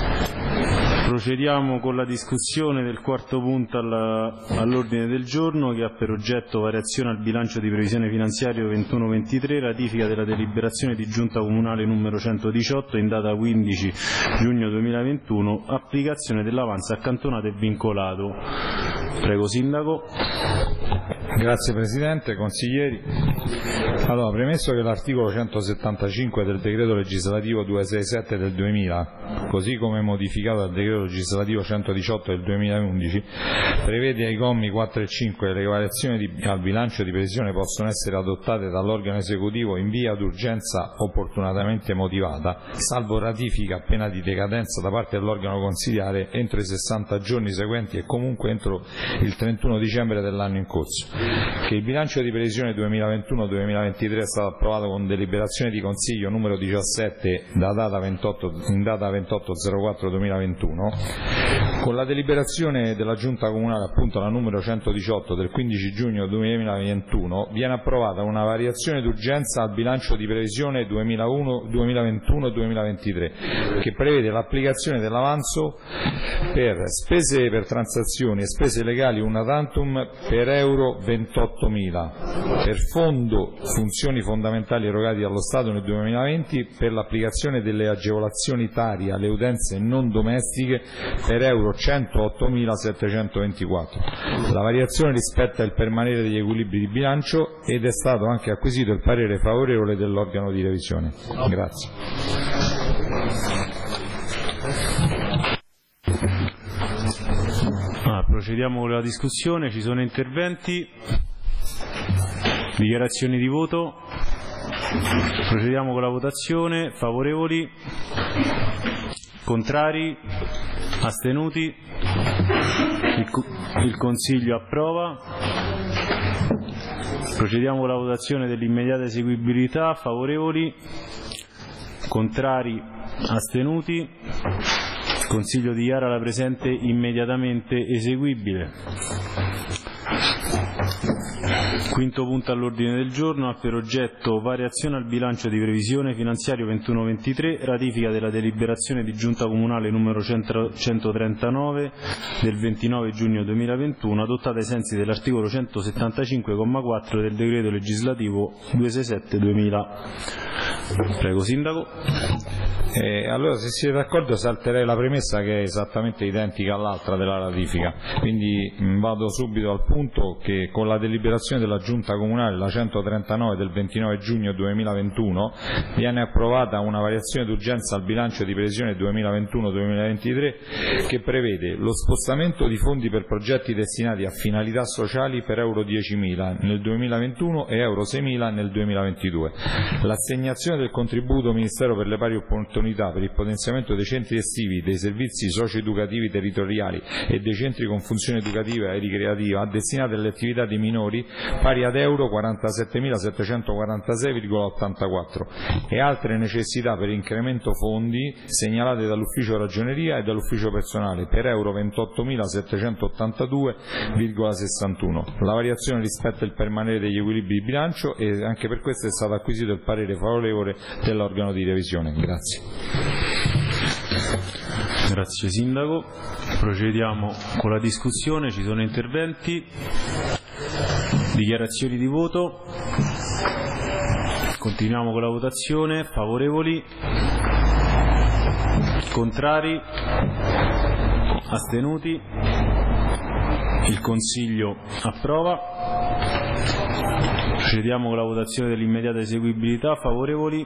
Procediamo con la discussione del quarto punto all'ordine del giorno, che ha per oggetto variazione al bilancio di previsione finanziario ventuno ventitré, ratifica della deliberazione di Giunta Comunale numero centodiciotto in data quindici giugno duemilaventuno, applicazione dell'avanzo accantonato e vincolato. Prego Sindaco. Grazie Presidente, consiglieri. Allora, premesso che l'articolo centosettantacinque del decreto legislativo duecentosessantasette del duemila, così come modificato dal decreto legislativo centodiciotto del duemilaundici, prevede ai commi quattro e cinque che le variazioni di, al bilancio di previsione possono essere adottate dall'organo esecutivo in via d'urgenza opportunamente motivata, salvo ratifica a pena di decadenza da parte dell'organo consiliare entro i sessanta giorni seguenti e comunque entro il trentuno dicembre dell'anno in corso. Che il bilancio di previsione duemilaventuno duemilaventitré è stato approvato con deliberazione di Consiglio numero diciassette da data ventotto, in data ventotto zero quattro duemilaventuno, con la deliberazione della Giunta Comunale, appunto la numero centodiciotto del quindici giugno duemilaventuno, viene approvata una variazione d'urgenza al bilancio di previsione duemilaventuno duemilaventitré che prevede l'applicazione dell'avanzo per spese per transazioni e spese legali una tantum per euro ventottomila, per fondo funzioni fondamentali erogati dallo Stato nel duemilaventi per l'applicazione delle agevolazioni tari alle utenze non domestiche per euro centoottomilasettecentoventiquattro. La variazione rispetta il permanere degli equilibri di bilancio ed è stato anche acquisito il parere favorevole dell'organo di revisione. Grazie. Ah, procediamo con la discussione, ci sono interventi, dichiarazioni di voto, procediamo con la votazione. Favorevoli? Contrari? Astenuti? Il, il Consiglio approva. Procediamo con la votazione dell'immediata eseguibilità. Favorevoli? Contrari? Astenuti? Il Consiglio dichiara la presente immediatamente eseguibile. Quinto punto all'ordine del giorno ha per oggetto variazione al bilancio di previsione finanziario ventuno ventitré, ratifica della deliberazione di Giunta Comunale numero centotrentanove del ventinove giugno duemilaventuno, adottata ai sensi dell'articolo centosettantacinque comma quattro del decreto legislativo duecentosessantasette duemila. Prego Sindaco. Eh, allora, se siete d'accordo, salterei la premessa che è esattamente identica all'altra della ratifica, quindi mh, vado subito al punto che con la deliberazione della Giunta Comunale, la centotrentanove del ventinove giugno duemilaventuno, viene approvata una variazione d'urgenza al bilancio di previsione duemilaventuno duemilaventitré che prevede lo spostamento di fondi per progetti destinati a finalità sociali per euro diecimila nel duemilaventuno e euro seimila nel duemilaventidue, l'assegnazione del contributo Ministero per le pari opportunità per il potenziamento dei centri estivi, dei servizi socio-educativi territoriali e dei centri con funzione educativa e ricreativa destinati alle attività dei minori pari ad euro quarantasettemilasettecentoquarantasei virgola ottantaquattro e altre necessità per incremento fondi segnalate dall'ufficio ragioneria e dall'ufficio personale per euro ventottomilasettecentottantadue virgola sessantuno. La variazione rispetta il permanere degli equilibri di bilancio e anche per questo è stato acquisito il parere favorevole dell'organo di revisione. Grazie. Grazie Sindaco. Procediamo con la discussione, ci sono interventi, dichiarazioni di voto. Continuiamo con la votazione. Favorevoli? Contrari? Astenuti? Il Consiglio approva. Procediamo con la votazione dell'immediata eseguibilità. Favorevoli?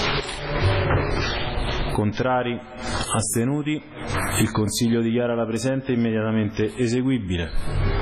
Contrari? Astenuti? Il Consiglio dichiara la presente immediatamente eseguibile.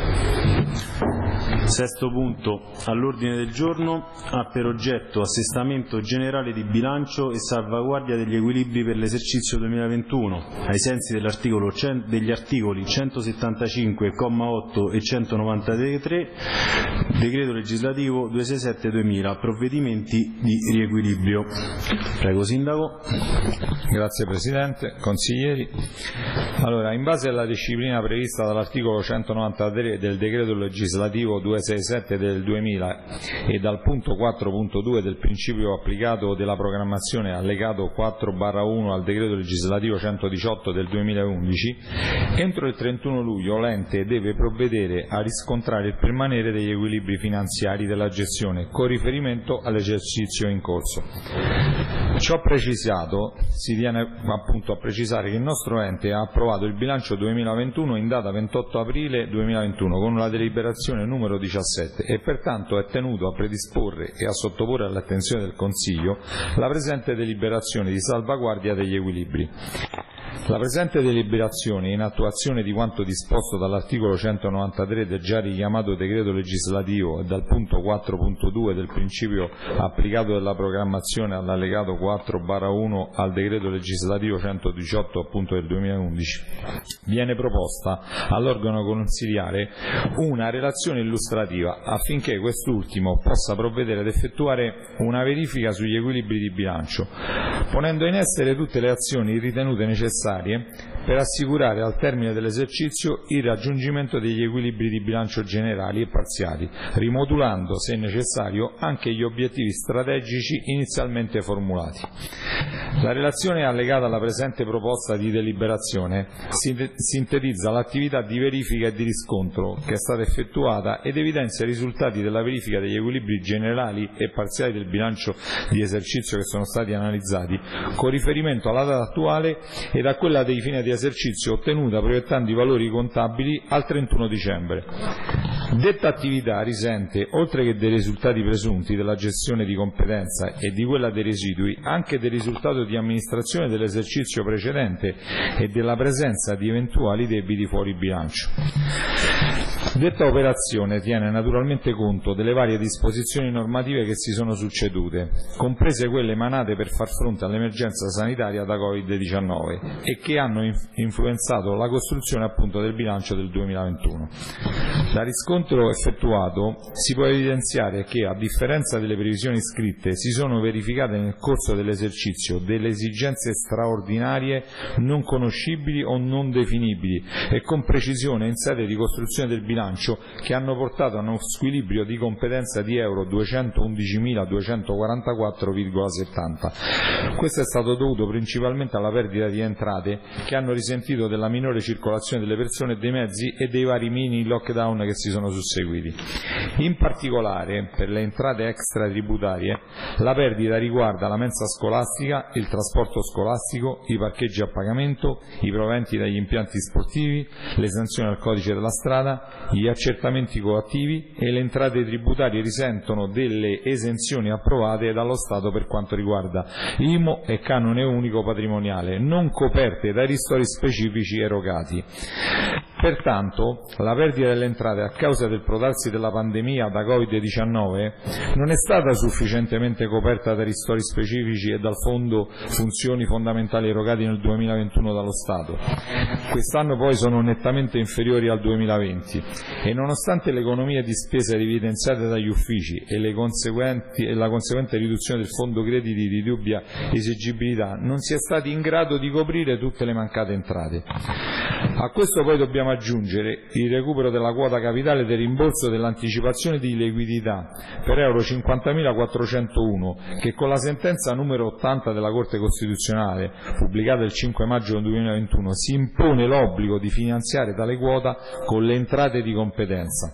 Sesto punto all'ordine del giorno ha per oggetto assestamento generale di bilancio e salvaguardia degli equilibri per l'esercizio duemilaventuno ai sensi dell'articolo degli articoli centosettantacinque comma otto e centonovantatré decreto legislativo duecentosessantasette duemila, provvedimenti di riequilibrio. Prego Sindaco. Grazie Presidente, consiglieri. Allora, in base alla disciplina prevista dall'articolo centonovantatré del decreto legislativo duecentosessantasette del duemila e dal punto quattro punto due del principio applicato della programmazione allegato quattro barra uno al decreto legislativo centodiciotto del duemilaundici, entro il trentuno luglio l'ente deve provvedere a riscontrare il permanere degli equilibri finanziari della gestione con riferimento all'esercizio in corso. Ciò precisato, si viene appunto a precisare che il nostro ente ha approvato il bilancio duemilaventuno in data ventotto aprile duemilaventuno con la deliberazione numero diciassette e pertanto è tenuto a predisporre e a sottoporre all'attenzione del Consiglio la presente deliberazione di salvaguardia degli equilibri. La presente deliberazione, in attuazione di quanto disposto dall'articolo centonovantatré del già richiamato decreto legislativo e dal punto quattro punto due del principio applicato della programmazione all'allegato quattro barra uno al decreto legislativo centodiciotto appunto del duemilaundici, viene proposta all'organo consiliare una relazione illustrativa affinché quest'ultimo possa provvedere ad effettuare una verifica sugli equilibri di bilancio, ponendo in essere tutte le azioni ritenute necessarie per assicurare al termine dell'esercizio il raggiungimento degli equilibri di bilancio generali e parziali, rimodulando, se necessario, anche gli obiettivi strategici inizialmente formulati. La relazione allegata alla presente proposta di deliberazione sintetizza l'attività di verifica e di riscontro che è stata effettuata ed evidenzia i risultati della verifica degli equilibri generali e parziali del bilancio di esercizio che sono stati analizzati, con riferimento alla data attuale ed a quella dei fine di esercizio ottenuta proiettando i valori contabili al trentuno dicembre. Detta attività risente, oltre che dei risultati presunti della gestione di competenza e di quella dei residui, anche del risultato di amministrazione dell'esercizio precedente e della presenza di eventuali debiti fuori bilancio. Detta operazione tiene naturalmente conto delle varie disposizioni normative che si sono succedute, comprese quelle emanate per far fronte all'emergenza sanitaria da Covid diciannove e che hanno influenzato la costruzione appunto del bilancio del duemilaventuno. Da riscontro effettuato si può evidenziare che, a differenza delle previsioni scritte, si sono verificate nel corso dell'esercizio delle esigenze straordinarie non conoscibili o non definibili e con precisione in sede di costruzione del bilancio che hanno portato a uno squilibrio di competenza di euro duecentoundicimiladuecentoquarantaquattro virgola settanta. Questo è stato dovuto principalmente alla perdita di entrate che hanno risentito della minore circolazione delle persone e dei mezzi e dei vari mini lockdown che si sono susseguiti. In particolare, per le entrate extratributarie, la perdita riguarda la mensa scolastica, il trasporto scolastico, i parcheggi a pagamento, i proventi dagli impianti sportivi, le sanzioni al codice della strada, gli accertamenti coattivi e le entrate tributarie risentono delle esenzioni approvate dallo Stato per quanto riguarda I M U e canone unico patrimoniale, non coperte dai ristori specifici erogati. Pertanto, la perdita delle entrate a causa del protrarsi della pandemia da Covid diciannove non è stata sufficientemente coperta dai ristori specifici e dal Fondo Funzioni Fondamentali erogati nel duemilaventuno dallo Stato. Quest'anno poi sono nettamente inferiori al duemilaventi e nonostante le economie di spesa evidenziate dagli uffici e, le conseguenti, e la conseguente riduzione del fondo crediti di dubbia esigibilità, non si è stati in grado di coprire tutte le mancate entrate. A questo poi dobbiamo aggiungere il recupero della quota capitale del rimborso dell'anticipazione di liquidità per euro cinquantamilaquattrocentouno che con la sentenza numero ottanta della Corte Costituzionale pubblicata il cinque maggio duemilaventuno si impone l'obbligo di finanziare tale quota con le entrate di competenza.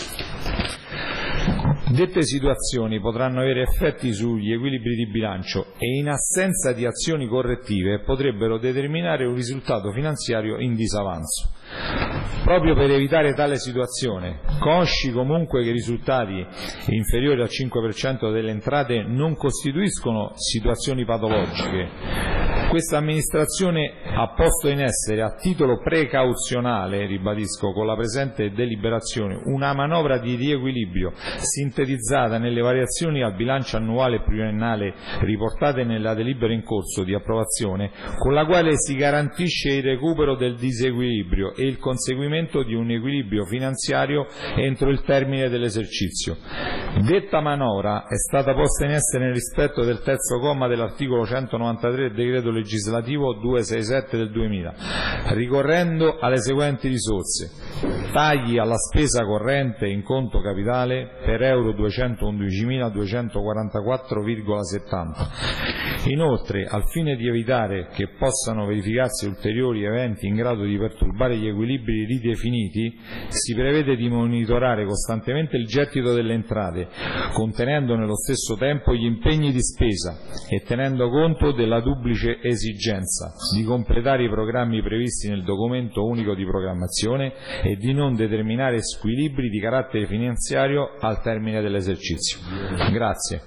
Dette situazioni potranno avere effetti sugli equilibri di bilancio e in assenza di azioni correttive potrebbero determinare un risultato finanziario in disavanzo. Proprio per evitare tale situazione, consci comunque che i risultati inferiori al cinque per cento delle entrate non costituiscono situazioni patologiche, questa amministrazione ha posto in essere a titolo precauzionale, ribadisco, con la presente deliberazione, una manovra di riequilibrio sintetizzata nelle variazioni al bilancio annuale pluriennale riportate nella delibera in corso di approvazione, con la quale si garantisce il recupero del disequilibrio e il conseguimento di un equilibrio finanziario entro il termine dell'esercizio. Detta manovra è stata posta in essere nel rispetto del terzo comma dell'articolo centonovantatré del decreto legislativo duecentosessantasette del duemila, ricorrendo alle seguenti risorse: tagli alla spesa corrente in conto capitale per euro duecentoundicimiladuecentoquarantaquattro virgola settanta. Inoltre, al fine di evitare che possano verificarsi ulteriori eventi in grado di perturbare gli equilibri ridefiniti, si prevede di monitorare costantemente il gettito delle entrate, contenendo nello stesso tempo gli impegni di spesa e tenendo conto della duplice esigenza di completare i programmi previsti nel documento unico di programmazione e di non determinare squilibri di carattere finanziario al termine dell'esercizio. Grazie.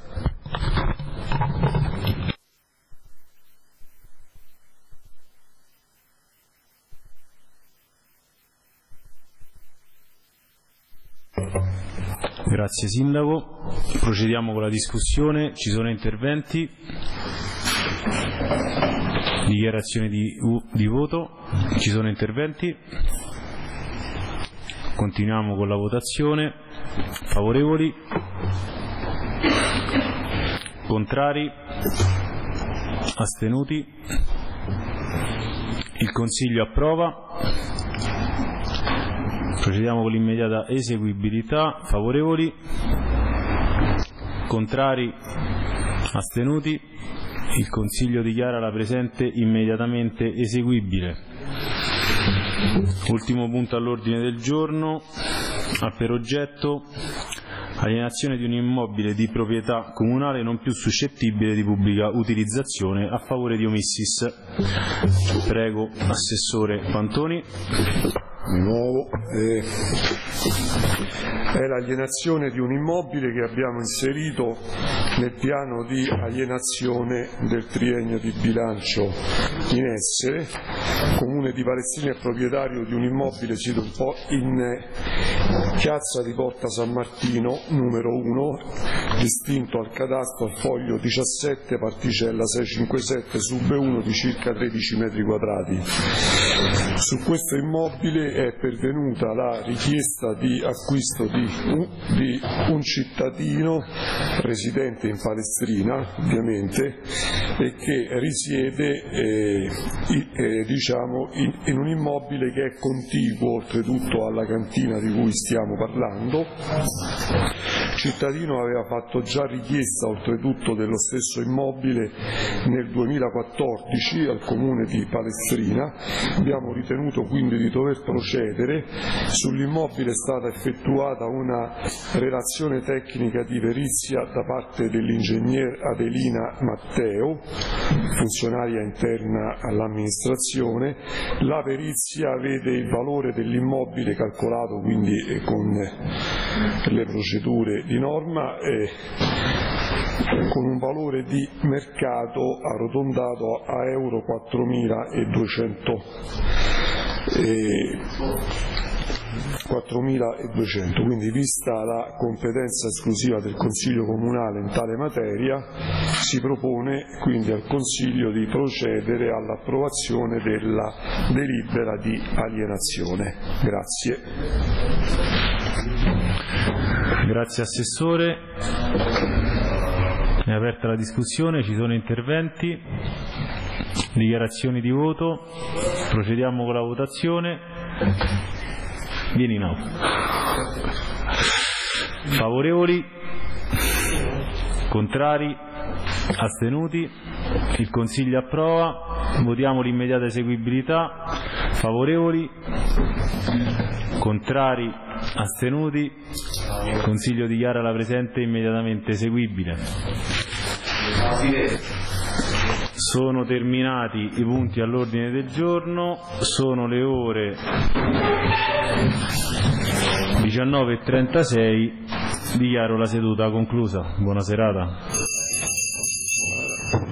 Grazie Sindaco. Procediamo con la discussione. Ci sono interventi? Dichiarazioni di, di voto? Ci sono interventi? Continuiamo con la votazione. Favorevoli? Contrari? Astenuti? Il Consiglio approva. Procediamo con l'immediata eseguibilità. Favorevoli? Contrari? Astenuti? Il Consiglio dichiara la presente immediatamente eseguibile. Ultimo punto all'ordine del giorno ha per oggetto alienazione di un immobile di proprietà comunale non più suscettibile di pubblica utilizzazione a favore di Omissis. Prego, Assessore Pantoni. Di nuovo eh, è l'alienazione di un immobile che abbiamo inserito nel piano di alienazione del triennio di bilancio in essere. Il Comune di Palestrina è proprietario di un immobile sito un po' in piazza di Porta San Martino numero uno, distinto al cadastro al foglio diciassette particella seicentocinquantasette sub uno di circa tredici metri quadrati. Su questo immobile è pervenuta la richiesta di acquisto di un, di un cittadino residente in Palestrina, ovviamente, e che risiede eh, eh, diciamo, in, in un immobile che è contiguo oltretutto alla cantina di cui stiamo parlando. Il cittadino aveva fatto già richiesta oltretutto dello stesso immobile nel duemilaquattordici al Comune di Palestrina. Abbiamo ritenuto quindi di dover procedere. Sull'immobile è stata effettuata una relazione tecnica di perizia da parte dell'ingegner Adelina Matteo, funzionaria interna all'amministrazione. La perizia vede il valore dell'immobile calcolato quindi con le procedure di norma e con un valore di mercato arrotondato a euro quattromiladuecento. E quattromiladuecento, quindi vista la competenza esclusiva del Consiglio Comunale in tale materia, si propone quindi al Consiglio di procedere all'approvazione della delibera di alienazione. Grazie. Grazie Assessore. È aperta la discussione, ci sono interventi, dichiarazioni di voto, procediamo con la votazione. Vieni in aula. Favorevoli? Contrari? Astenuti? Il Consiglio approva. Votiamo l'immediata eseguibilità. Favorevoli? Contrari? Astenuti? Il Consiglio dichiara la presente immediatamente eseguibile. Sono terminati i punti all'ordine del giorno, sono le ore diciannove e trentasei, dichiaro la seduta conclusa. Buona serata.